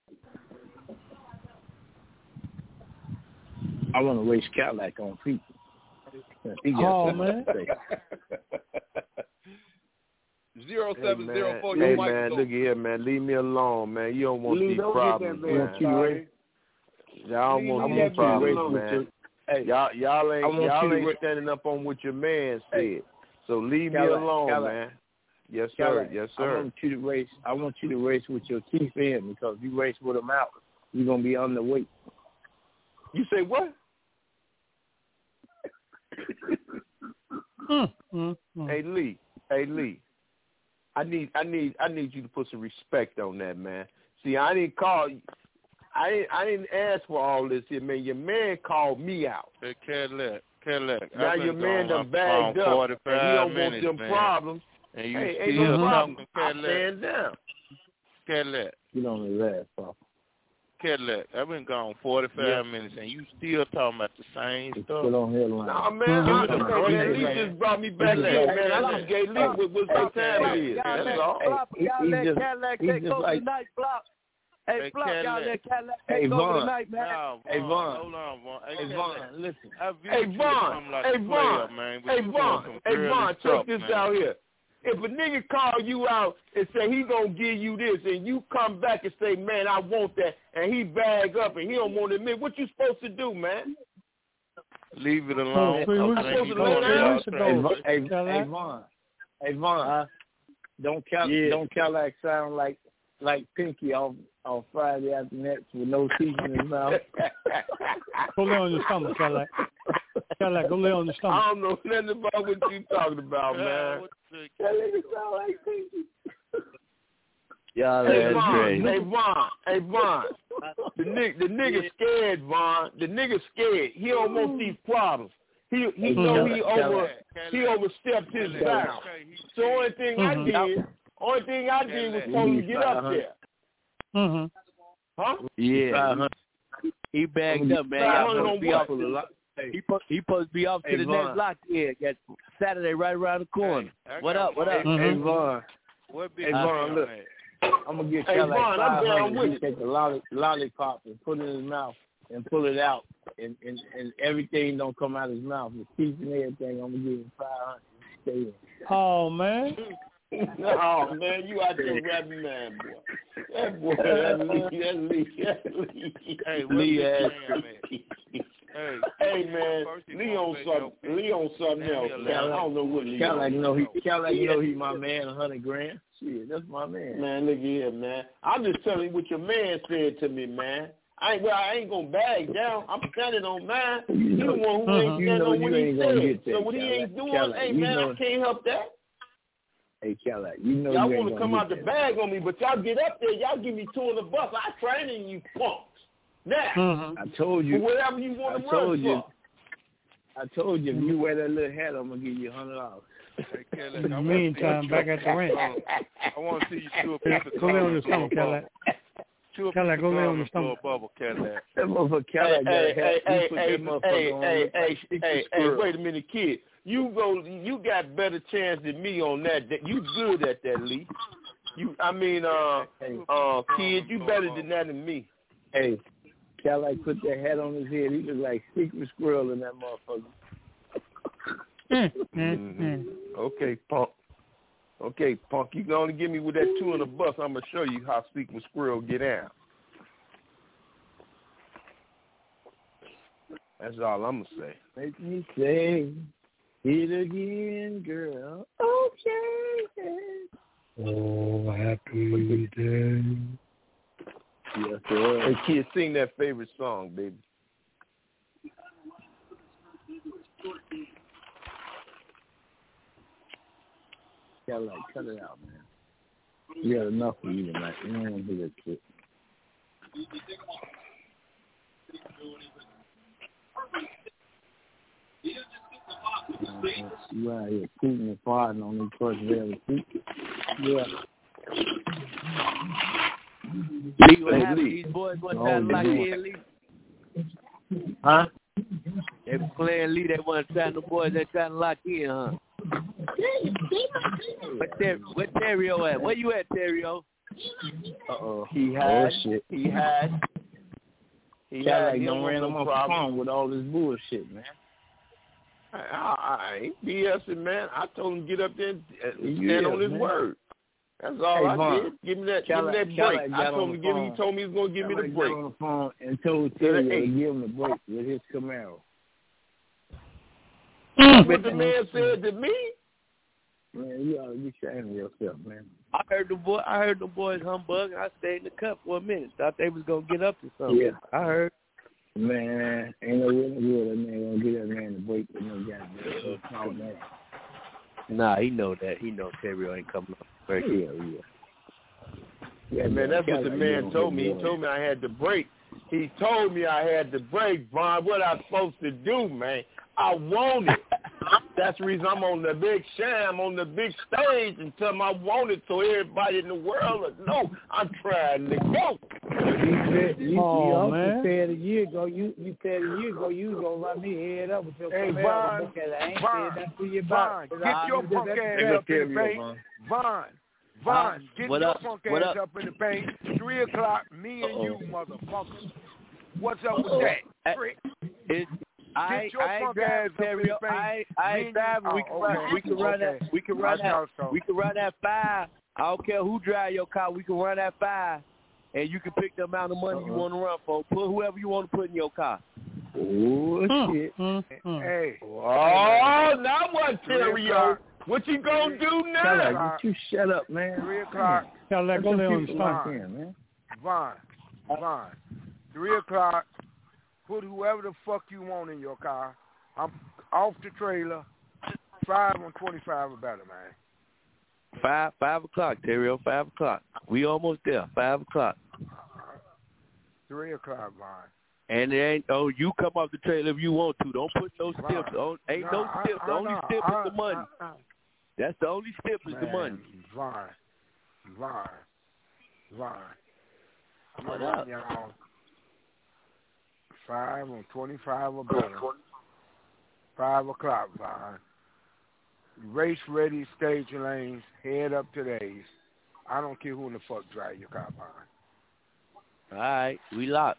I want to race Cadillac on feet. Oh, man. 0704. Hey, man, look here, man. Leave me alone, man. You don't want these problems, man. Y'all don't want these problems, man. Hey, y'all ain't standing up on what your man said. So leave me alone, man. Yes, sir. Yes, sir. I want you to race with your teeth in, because if you race with them out, you're gonna be underweight. You say what? Hey Lee. I need you to put some respect on that, man. See, I didn't call you. I didn't ask for all this here, man. Your man called me out. Hey, Cadillac. Now your man done bagged up, and he don't want them problems. And you ain't no problem. I stand down. Cadillac. You don't laugh, Papa. Cadillac, I've been gone 45 minutes, and you still talking about the same stuff. Still on headline. Nah, man, Lee just brought me back in, man. I just gave Lee what time it is. That's all. Y'all let Cadillac take over tonight, Flop. Hey, Flop, y'all let Cadillac take over tonight, man. Hey, Vaughn. Hold on, Vaughn. Hey, Vaughn, listen. Hey, Vaughn, check this out here. If a nigga call you out and say he gonna give you this, and you come back and say, man, I want that, and he bag up and he don't want to admit, what you supposed to do, man? Leave it alone. Hey, Vaughn. Don't Cadillac sound like Pinky off Friday After Next with no teeth in his mouth. Go lay on your stomach, Cadillac. Cadillac, go lay on your stomach. I don't know nothing about what you talking about, man. That nigga sound like Pinky. Y'all Hey, Vaughn. The nigga scared, Vaughn. The nigga scared. He don't want these problems. He know he overstepped his bounds. So only thing I did was told him to get up there. Mm-hmm. Huh? Yeah. He bagged up, man. He supposed to be off to the next lock. Yeah, got Saturday right around the corner. What up? Hey, Vaughn. Hey, Vaughn, look. I'm going to get Cadillac 500. He take a lollipop and put it in his mouth and pull it out. And everything don't come out of his mouth. The teeth and everything, I'm going to give him 500. Stay in. Oh, man. Oh, man, you out there rapping, man, boy. That boy, that Lee. Hey, Lee ass. Hey, man, Lee on something else, man. I don't know what Lee Cadillac know he my man, $100,000. Shit, that's my man. Man, look here, man. I'm just telling you what your man said to me, man. I ain't gonna bag down. I'm standing on mine. He the one who ain't standing on what he said. So what he ain't doing, hey, man, I can't help that. Hey, Cadillac, you know y'all want to come out the bag on me, but y'all get up there, y'all give me $200. I training you punks. Now, I told you. Whatever you want to run for. I told you, if you wear that little hat, I'm going to give you $100. Hey, Cadillac, In the meantime, back at the ranch. I want to see you chew a piece of Go lay on your stomach, Cadillac. Cadillac, go lay on your stomach. Bubble, Cadillac. That motherfucker Cadillac got a hat. Hey, wait a minute, kid. You got better chance than me on that. You good at that, Lee. Kid, you better than that than me. Hey, Cadillac put that hat on his head. He look like Secret Squirrel in that motherfucker. Okay, punk. You gonna give me with that $200. I'm gonna show you how Secret Squirrel get out. That's all I'm gonna say. Make me say it again, girl. Okay. Oh, happy day. Yes, sir. Hey, kids, sing that favorite song, baby. Cadillac, cut it out, man. You got enough for you tonight. You don't want to do that shit. You out here pooting and farting on these first daily feet. Yeah. Lee, what happened? These boys want to lock in, Lee? Huh? They were playing Lee. They want to sign the boys. They trying to lock in, huh? Where Terrio at? Where you at, Terrio? He had don't ran on my phone with all this bullshit, man. I ain't BSing, man. I told him to get up there and stand on his word. That's all I did. Give me that break. I told him to give me. He told me he was going to give me the break. On the phone and told Terry to give him the break with his Camaro. That's what the man said to me. Man, you ought to be ashamed of yourself, man. I heard the boys humbug. I stayed in the cup for a minute. Thought they was gonna get up to something. Yeah, I heard. Man, ain't no way in the world that man gonna get that man to break with no goddamn. Nah, he know that. He know Terrio ain't coming up. Yeah, man, that's what the man told me. He told me I had to break. He told me I had to break, Vaughn. What I supposed to do, man? I want it. That's the reason I'm on the big sham, on the big stage, and tell them I want it so everybody in the world will know I'm trying to go. You also said a year ago, you said a year ago you was going to run me head up with your Camaro. I ain't said that to you about. Get your punk ass up in the paint. Vaughn, get your punk ass up in the paint. 3 o'clock, me and you, motherfuckers. What's up with that? Trick? I ain't driving. We can run at 5. I don't care who drive your car. We can run at 5, and you can pick the amount of money you want to run for. Put whoever you want to put in your car. Oh shit! Hey. Oh, now what, Terrio? What you gonna do now? You shut up, man. 3 o'clock. Go there on the spot. Vaughn. 3 o'clock. Put whoever the fuck you want in your car. I'm off the trailer. 5 on 25 or better, man. 5 o'clock, Terrio. 5 o'clock. We almost there. 5 o'clock. 3 o'clock, Vaughn. And it ain't. Oh, you come off the trailer if you want to. Don't put no steps. Ain't no steps. The only step is the money. That's the only step is the money. Vaughn. What up? 5 on 25 or better. 5 o'clock, Vaughn. Race ready, stage lanes, head up to the A's. I don't care who in the fuck drive your car, Vaughn. All right, we locked.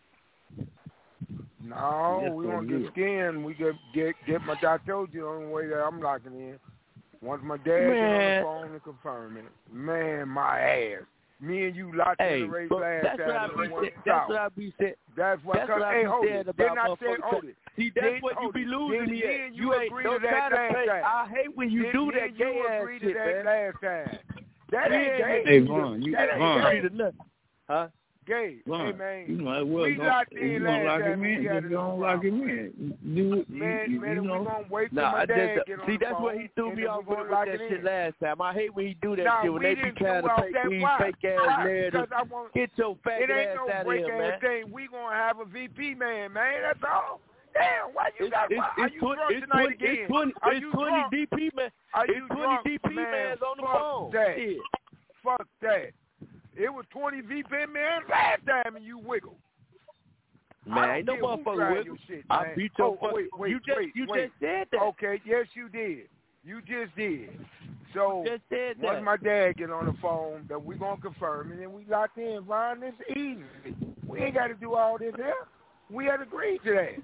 No, we won't get skinned. We get my I told you the only way that I'm locking in. Once my dad get on the phone and confirm it. Man, my ass. Me and you locked in the race last time. That's what I be saying. That's what I be saying about motherfuckers. See, that's what you be losing here. You ain't no trying to play. I hate when you do that gay ass shit, man. Last time. That ain't gay. Hey, Vaughn, Huh? Gay. Vaughn, hey, man. You might well we locked in last time. If you don't lock him in, we gonna wait till my dad get on see, that's what he threw me off with that shit last time. I hate when he do that shit when they be trying to take these fake ass narratives. Get your fake ass out of here, man. Thing. We gonna have a VP man. That's all. Damn, why you got? Are you drunk tonight again? It's 20 DP man. It's 20 DP mans on the phone. Fuck that. It was 20 VP men last time and you wiggled. Man, ain't no motherfucker wiggle. Shit, I beat your fuck. You just said that. Okay, yes you did. You just did. So just said that. once my dad get on the phone, that we gonna confirm and then we locked in. Vaughn, it's easy. We ain't got to do all this here. We had agreed to that.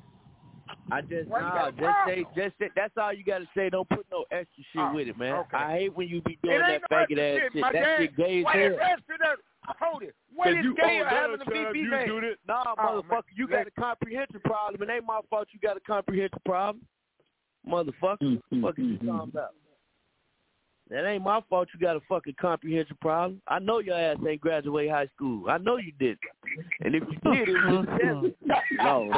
Just say, that's all you gotta say. Don't put no extra shit with it, man. Okay. I hate when you be doing that faggot ass shit. That shit gay as hell. Hold it. What is gay having a VP man? Nah, motherfucker, you got a comprehension problem. It ain't my fault you got a comprehension problem. Motherfucker. What are you talking about? That ain't my fault you got a fucking comprehension problem. I know your ass ain't graduate high school. I know you did. And if you did, it was a test. Lord,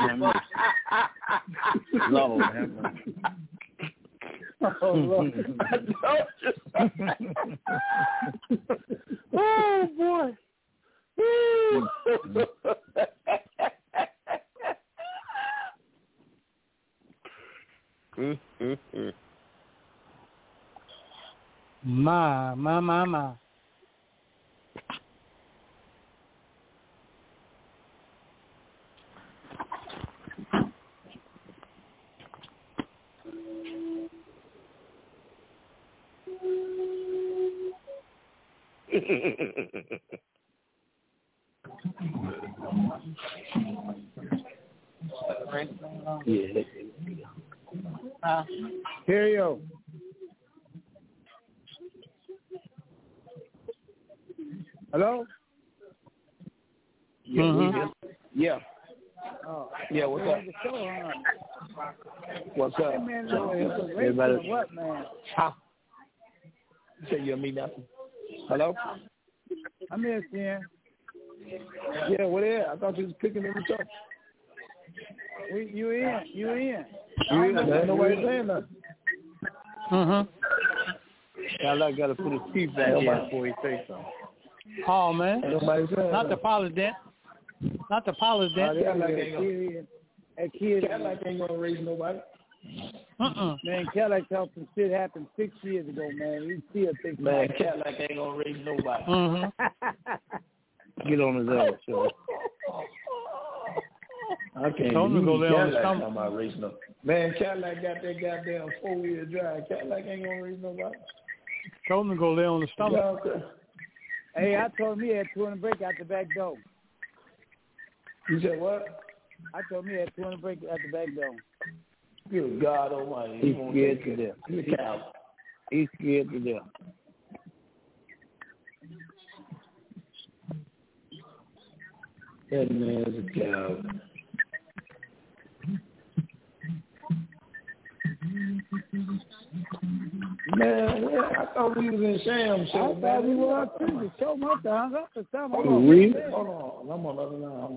oh, Lord. Oh, boy. My. Here you go. Hello? Yeah. Oh. Yeah, what's up? What's up? Hey, man, Everybody. What, man? Huh? You said you and me nothing. Hello? I'm here, Ken. Yeah, what is? I thought you was picking in the truck. You in. There ain't nobody saying nothing. I got to put his teeth back in before he say something. Oh, man. Not the polish dent. Not the polish dent. That kid Cadillac ain't gonna raise nobody. Man, Cadillac thought some shit happened 6 years ago, man. He still thinks Man, Cadillac ain't gonna raise nobody. Get on his ass, show. I can't Don't go there on the stomach. About raising no. Man, Cadillac got that goddamn 4-wheel drive. Cadillac ain't gonna raise nobody. Told him to go lay on the stomach. Yeah, okay. Hey, I told him he had 200 break out the back door. You said what? I told him he had 200 break out the back door. Good God Almighty. He's scared to death. He's scared to death. That man's a coward. Man, I thought we was in Sham show. I thought we were too. The show must have hung up for something. Hold on. I'm on other line.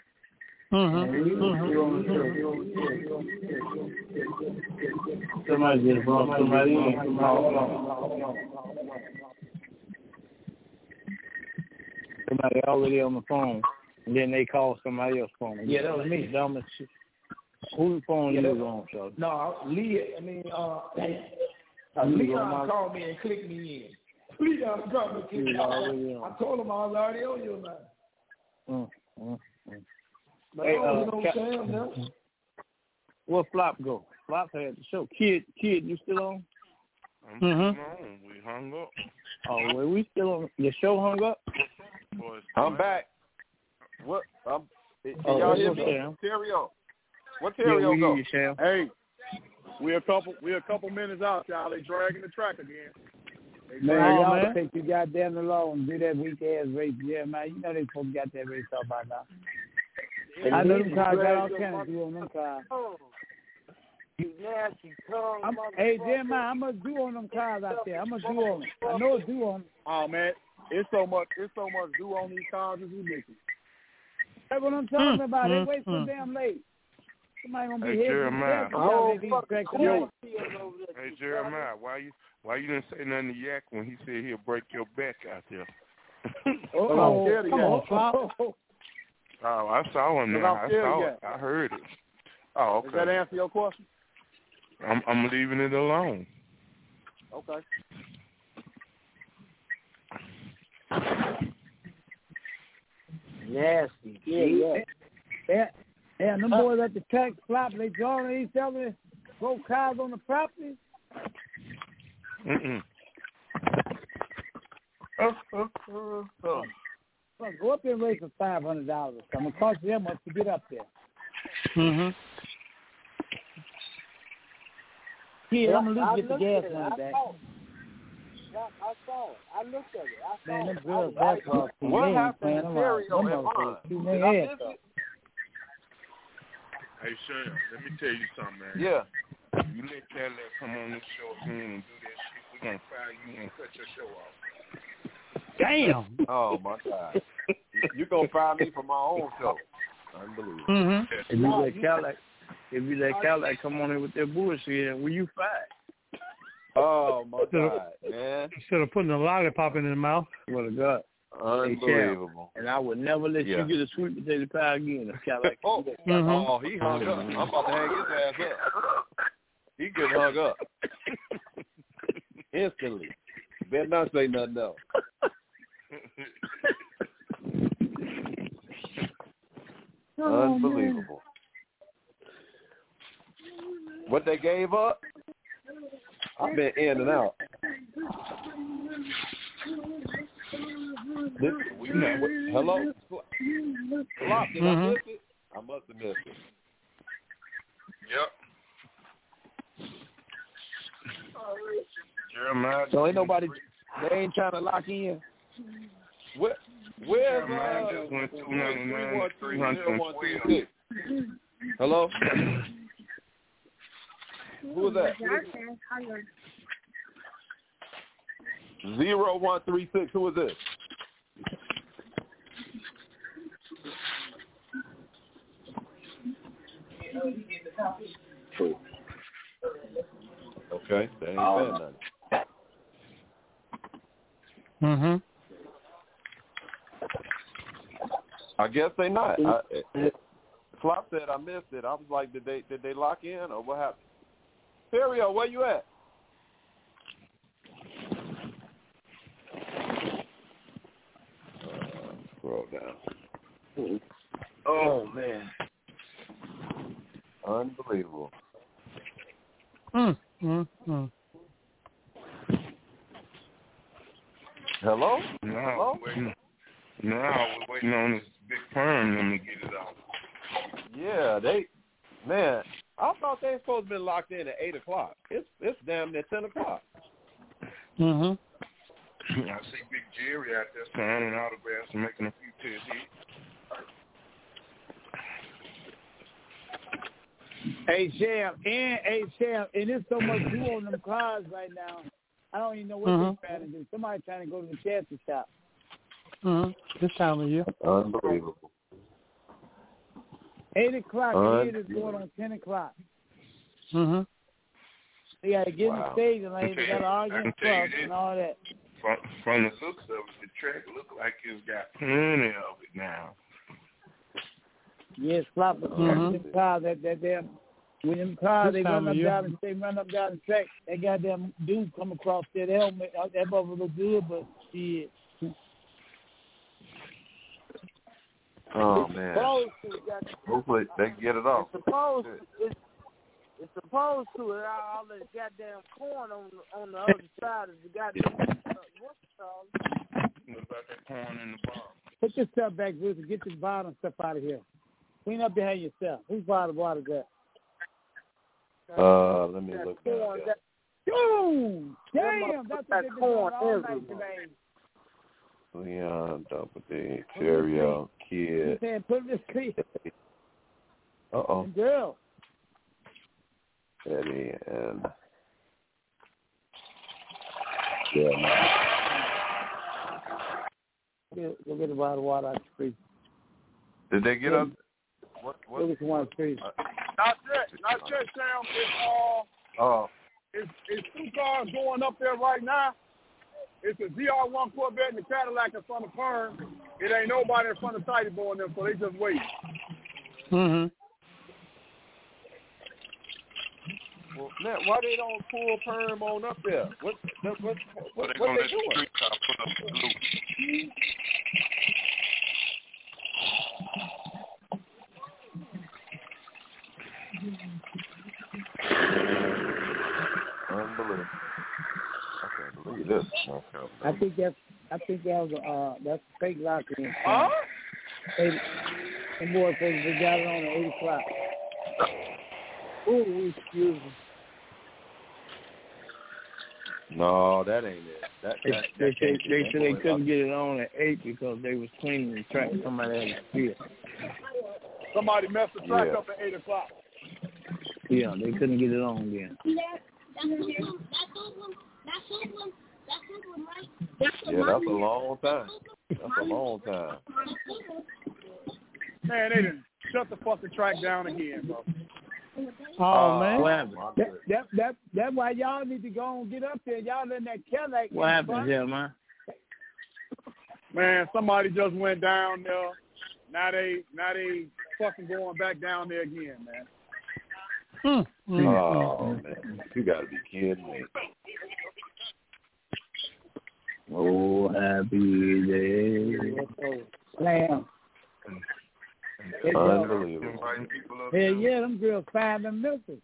Somebody just brought somebody in. Somebody already on the phone, and then they call somebody else's phone. Yeah, that was me. Dumb as shit. Whose phone you was on, so? No, Leon called me and clicked me in. Leon called me and clicked me in. I told him I was already on your line. But Hey, I don't know Sam now. Where Flop go? Flop had the show. Kid, you still on? I'm still on. We hung up. Oh, well, we still on. The show hung up? I'm back. What? Can y'all hear me? Terrio. What Terrio we go? hear you, Sam. Hey, we're a couple minutes out, y'all. They dragging the track again. Man, y'all take you goddamn alone and do that weak ass race. Yeah, man, you know they folks got that race up by now. I know them cars got all kinds of do on them cars. You nasty tongue. Hey, Jeremiah, how much do on them cars out there? How much do on them? I know it's do on them. Oh man, it's so much do on these cars. It's ridiculous. That's what I'm talking about. They wait so damn late. Somebody gonna be Hey, Jeremiah. Hey, Jeremiah, why you didn't say nothing to Yak when he said he'll break your back out there? Come on, Flop. Oh, I saw him now. I saw it. I heard it. Oh, okay. Does that answer your question? I'm leaving it alone. Okay. Nasty. Yeah, them boys at the track Flop, they joining each other, go cars on the property. Well, go up there and raise for $500. It's cost you that much to get up there. Yeah, I'm gonna get the gas money back. I saw it. I looked at it. Man, them girls basketball team. What happened to Terrio and Vaughn? Hey, Sham, let me tell you something, man. Yeah. You let Cadillac come on this show again and do that shit, we're going to fire you and cut your show off. Damn. Oh, my God. You're going to fire me for my own show. Unbelievable. If you let Cadillac come on in with their bullshit, will you fight? Oh, my God, man. Instead of putting a lollipop in his mouth. What a God. Unbelievable. And I would never let you get a sweet potato pie again if Cadillac. Oh, he hung up. I'm about to hang his ass up. He getting hung up. Instantly. Better not say nothing else. Unbelievable. What they gave up? I've been in and out. Hello? Flop, did I miss it? I must have missed it. Yep. Jeremiah. So ain't nobody, they ain't trying to lock in. Where's Jeremiah just went 299. Hello? Who is that? 0136. Who is this? Okay, they ain't saying nothing. Mm-hmm. I guess they not. Flop said I missed it. I was like, did they lock in or what happened? Perio, where you at? Scroll down. Oh man, unbelievable. Mm-hmm. Hello? Hello? Now we're waiting on this big firm them to get it out. Yeah, I thought they were supposed to be locked in at 8 o'clock. It's damn near 10 o'clock. Mm-hmm. I see Big Jerry out there signing autographs and making a few tears here. Hey, Sham, and there's so much glue on them cars right now. I don't even know what they're trying to do. Somebody trying to go to the chassis shop. Mm-hmm. This time of year. Unbelievable. 8 o'clock, here is going on 10 o'clock. Mm-hmm. They got to get in the stage and they got to argue and all that. From the looks of it, the track look like it's got plenty of it now. Yes, flop the cars that them when them cars they run up down the track, that goddamn dude come across there, that helmet, that bubble look good, but shit. Oh man! Hopefully they can get it off. It's supposed to. All the goddamn corn on the other side of the goddamn what's it called? What about that corn in the bottom? Put your stuff back, Bruce, and get this bottom stuff out of here. Clean up behind yourself. Whose bottom water got? Let me look at Dude, damn, that's what they've been doing all night today. Leon, Dumpity, Cheerio, Kid. Put this clean. Uh-oh. Girl. Eddie and... Go get a bottle of water out the street. Did they get up? What? Look at one street. Not yet, Sam. It's two cars going up there right now. It's a ZR1 Corvette and a Cadillac in front of Perm. It ain't nobody in front of Tidy Boy and them, so they just wait. Mm-hmm. Well, man, why they don't pull Perm on up there? What they doing? Unbelievable. I can't believe this. I think that was that's fake locking. Huh? The boy says they got it on at 8 o'clock. Oh, excuse me. No, that ain't it. They said they couldn't get it on at 8 because they was cleaning the track. Somebody had to steal. Somebody messed the track up at 8 o'clock. Yeah, they couldn't get it on then. Yeah, that's a long time. That's a long time. Man, they didn't shut the fucking track down again, bro. Oh man, that's why y'all need to go and get up there. Y'all in that Cadillac. What happened here, man? Man, somebody just went down there. Now they fucking going back down there again, man. Oh man, you gotta be kidding me. Oh, happy day. Slam. Unbelievable. Hell yeah, them girls fine them Memphis.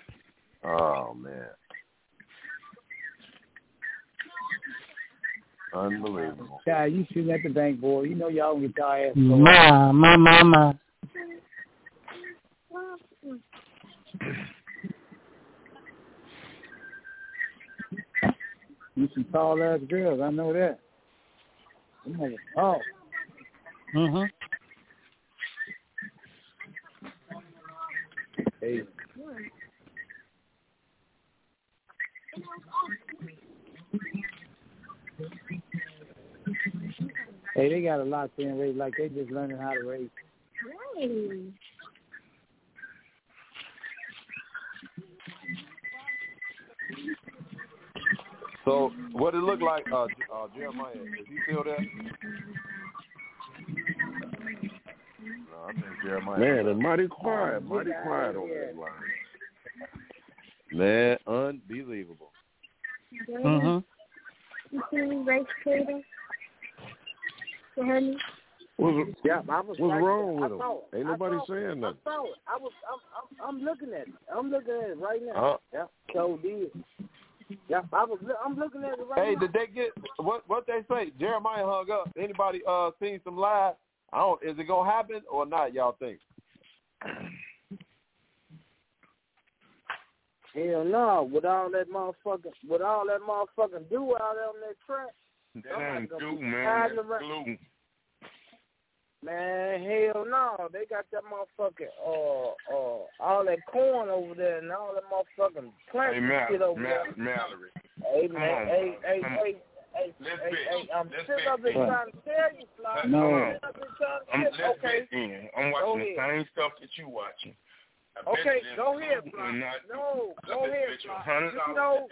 Oh man. Unbelievable. Child, you shooting at the bank, boy. You know y'all gonna get your ass. My. You some tall ass girls, I know that. Oh. Mhm. Hey. Hey, they got a lot in race, like they just learning how to race. Right. So, what it look like, Jeremiah? Is he still there? No, I think Jeremiah. Man, they're mighty quiet on that line. Man, unbelievable. You see me race trading? Honey? What's right wrong with there. him? Ain't nobody saying nothing. I saw it. I'm looking at it. I'm looking at it right now. Yeah, so did. Yeah, I'm looking at it right now. Hey, did they get what they say? Jeremiah hung up. Anybody seen some live? Is it gonna happen or not? Y'all think? Hell no! With all that motherfucking do out there on that track. That ain't do, man. That's glue. Man, hell no! They got that motherfucking all that corn over there and all that motherfucking plant shit over there. Mallory. Hey, man, hey, I'm sitting up there trying to tell you, Fly. No. I'm watching the same stuff that you watching. Okay, go ahead, Fly. No, go ahead, Fly. No.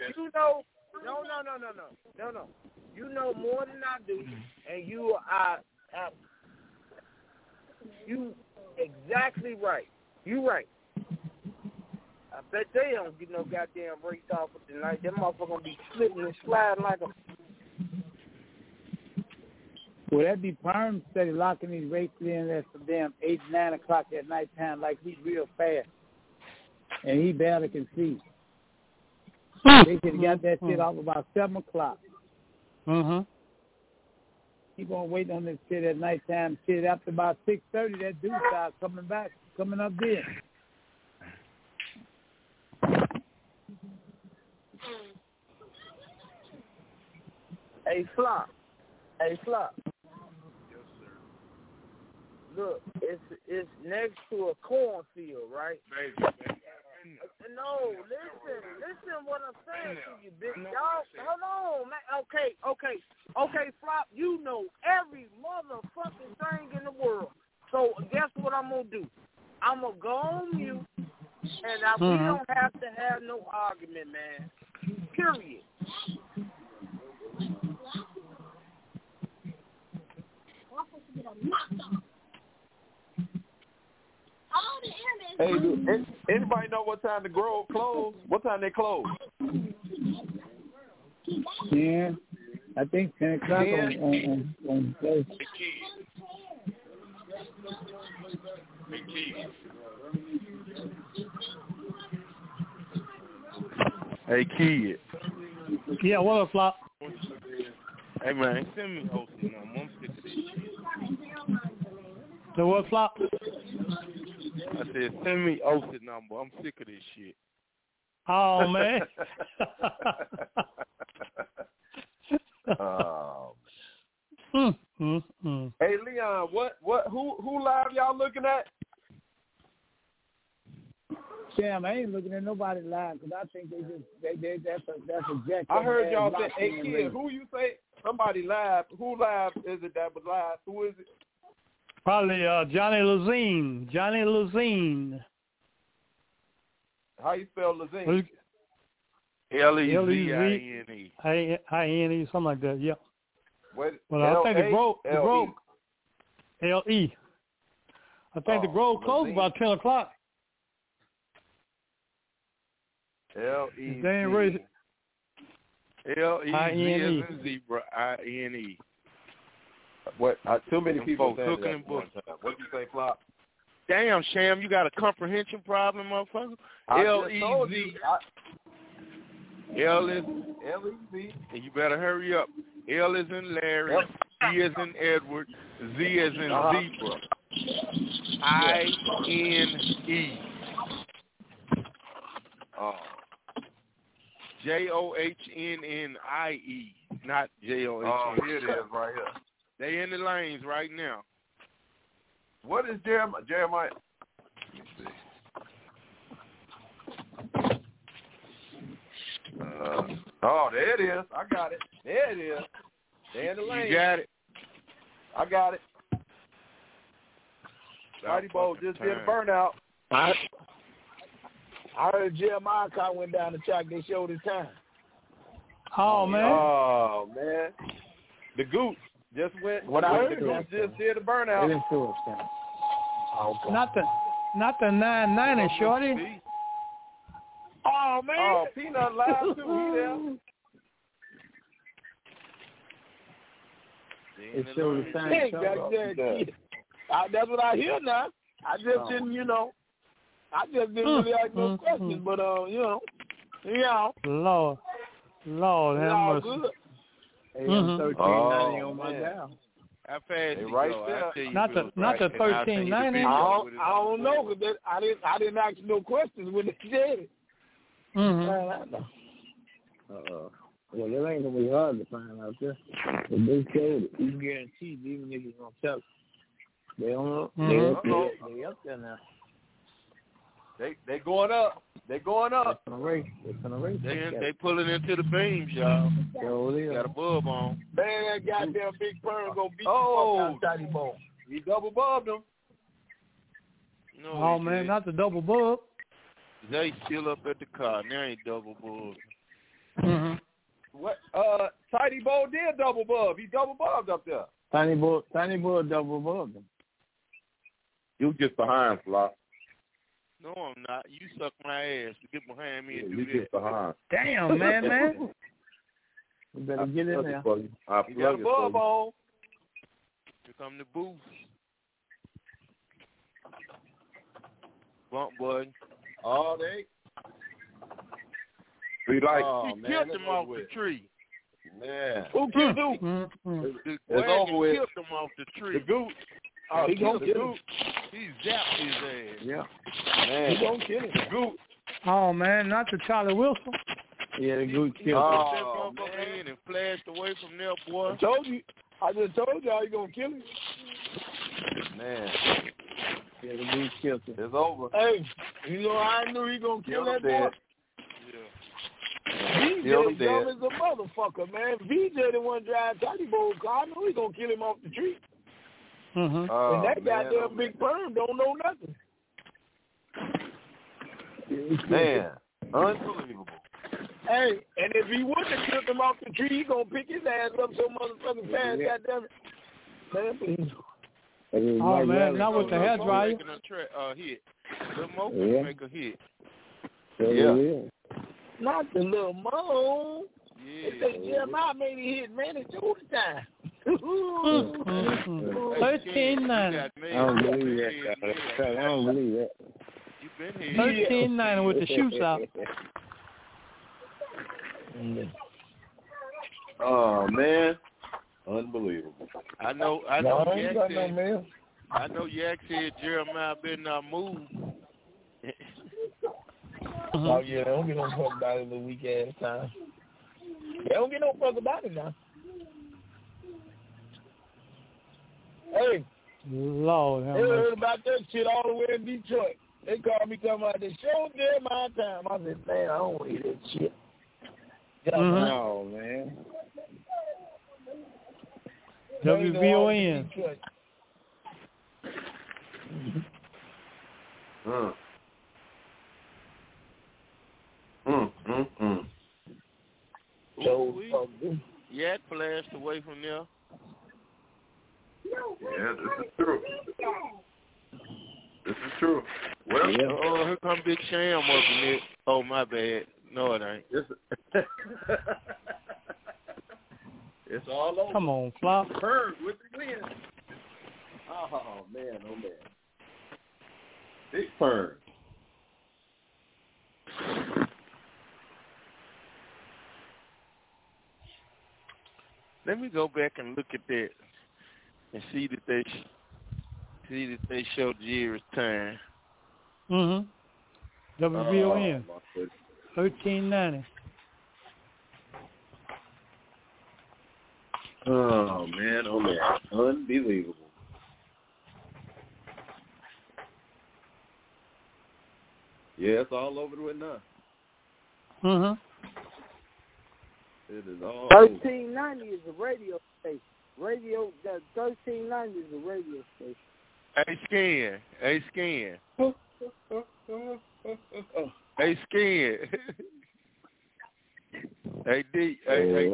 You know more than I do, and you exactly right. You right. I bet they don't get no goddamn race off of tonight. Them motherfuckers gonna be slipping and sliding like a. Well, that be Perm steady locking these races in at some damn 8, 9 o'clock at nighttime, like he's real fast, and he barely can see. They should have got that shit off about 7 o'clock. Keep on waiting on this shit at nighttime. Shit, after about 6:30, that dude starts coming up there. Hey, Flop. Yes, sir. Look, it's next to a cornfield, right? No, listen what I'm saying to you, bitch. Y'all, hold on, man. Okay, Flop, you know every motherfucking thing in the world. So guess what I'm going to do? I'm going to go on mute, and we don't have to have no argument, man. Period. Hey, anybody know what time the Grove closed? What time they close? Yeah, I think 10 o'clock on Thursday. Hey, kid. Yeah, what up, Flop? Hey, man, send me hosting number. I'm sick of this shit. The what, Flop? I said, send me hosting number. I'm sick of this shit. Oh, man. Hey, Leon, who live y'all looking at? Sam, I ain't looking at nobody live because I think that's a jack. I heard y'all say, hey, kid, who you say? Somebody live. Who live is it that was live? Who is it? Probably Johnny Lazine. How you spell Lazine? Lezine. I-N-E, something like that, yeah. What? Well, I think the Grove, L-E. I think the Grove closed about 10 o'clock. L-E-Z. L-E-Z zebra, I-N-E. What? Too many people saying cooking that one time. What did you say, Flop? Damn, Sham, you got a comprehension problem, motherfucker? L-E-Z. L-E-Z. L-E-Z. And you better hurry up. L is in Larry, E is in Edward, Z is in Zebra, I-N-E. Johnnnie, not John. Oh, here it is right here. They in the lanes right now. What is Jeremiah? Let me see. There it is. I got it. There it is. They in the lane. You got it. I got it. Mighty Bo just did a burnout. I heard Jeremiah car went down the track. They showed his time. Oh, man. Oh, man. The Goose just went. What I heard, the Goose just did a burnout. It didn't show his time. Okay. Not the 990, shorty. Oh, man. Oh, Peanut live too. He there. It showed the time. Hey, that's what I hear now. I just didn't, I just didn't really ask no questions, but, Lord, have mercy. Hey, I'm 1390 on my dial. How fast you right go? There. Not the 1390. I don't know, because I didn't ask no questions when they said it. Well, it ain't gonna be hard to find out there. But they showed it. You guarantee these niggas gonna tell you. They don't know. They up there now. They going up. They going up. It's gonna race. They pulling into the beams, y'all. Got a bulb on. Man, that goddamn Big Perm gonna beat the fuck out of Tiny Bone. He double bubbed him. No, oh man, not the double bub. They still up at the car. Now ain't double bub. What? Tiny Bo did double bub. He double bubbed up there. Tiny Bo double bubbed him. You get behind, Flop. No, I'm not. You suck my ass to get behind me and do you that. Get behind. Damn, man. You better get in there. You got a bub on. Here come the boost. Bump button. All day. He killed him off the tree. Man. Who killed who? It's over with. Killed him off the tree. The Goose. Oh, he gonna kill him. He zapped his ass. Yeah. Man. He gonna kill him. The Goose. Oh, man, not the Charlie Wilson. Yeah, the Goose killed him. That motherfucker in and flashed away from there, boy. I just told y'all he gonna kill him. Man. Yeah, the Goose killed him. It's over. Hey, I knew he gonna kill that boy. VJ dumb as a motherfucker, man. VJ the one drive Tiny Bowl car. I know he gonna kill him off the tree. And that goddamn Big Perm don't know nothing. Man, unbelievable. Hey, and if he wouldn't have killed him off the tree, he gonna pick his ass up so motherfucking fast, goddamn it. Man, please. Oh man, not with the hair dryer. Making a hit. The Mo make a hit. Yeah. Not the little Mo. They say Jeremiah made a hit, man. It's all the time. 13-9. I don't believe that. I don't believe that. You've been here. 13-9 with the shoots out. Oh man, unbelievable. I know. Yak said Jeremiah better not move. Oh yeah, they don't get no fuck about it the week ass time. They don't get no fuck about it now. Hey, Lord, they heard about that shit all the way in Detroit. They called me talking about the show Jeremiah time. I said, man, I don't want to hear that shit. No, man. WVON. Yak flashed away from there. Yeah, this is true. This is true. Well, here come Big Sham up in it. Oh, my bad. No, it ain't. It's all over. Come on, Flop. Bird with the win. Oh, man. Big Bird. Let me go back and look at that and see that they show Jerry's time. WBON. 1390. Oh man, unbelievable. Yeah, it's all over with now. It is all 1390 is a radio station. 1390 is a radio station. Hey, Scan. Hey, Scan. Hey, D. Hey,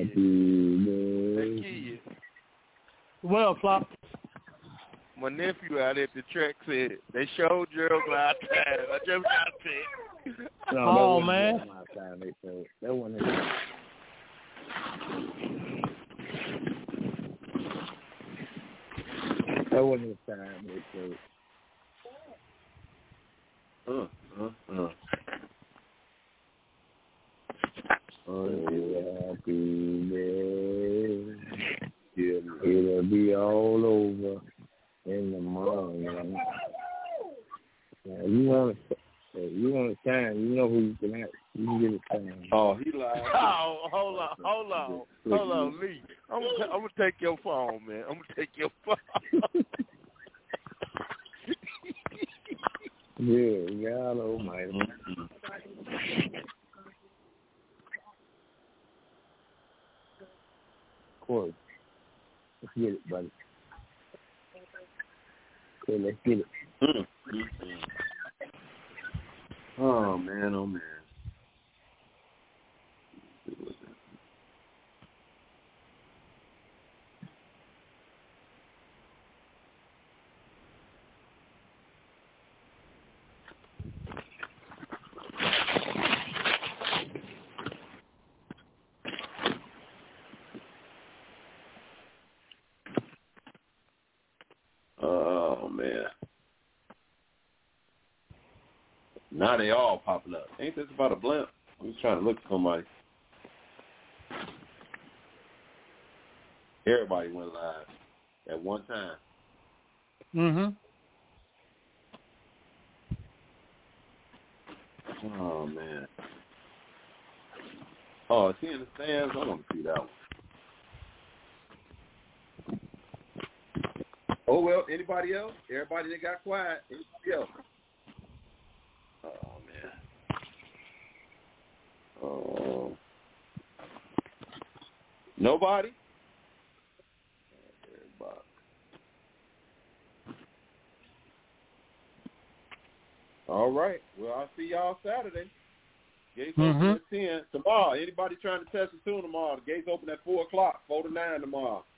Kid. Well, Flop. My nephew out at the track said they showed Gerald my time. I just got to No, oh, man. That wasn't it. That wasn't his time, they said. It'll be all over in the morning. You want a time, you know who you can ask. You can get a time. Oh, he lied. Oh, hold on, Lee. I'm gonna take your phone, man. I'm gonna take your phone. Yeah, God almighty. Corey, let's get it, buddy. Okay, let's get it. Oh man. Oh man. Now they all popping up. Ain't this about a blimp? I'm just trying to look for somebody. Everybody went live at one time. Oh man. Oh, is he in the stands? I want to see that one. Oh well, anybody else? Everybody that got quiet. Anybody else? Oh man. Oh. Nobody? Everybody. All right. Well, I'll see y'all Saturday. Gates open at 10. Tomorrow, anybody trying to test the tune tomorrow, the gates open at 4 o'clock, 4 to 9 tomorrow.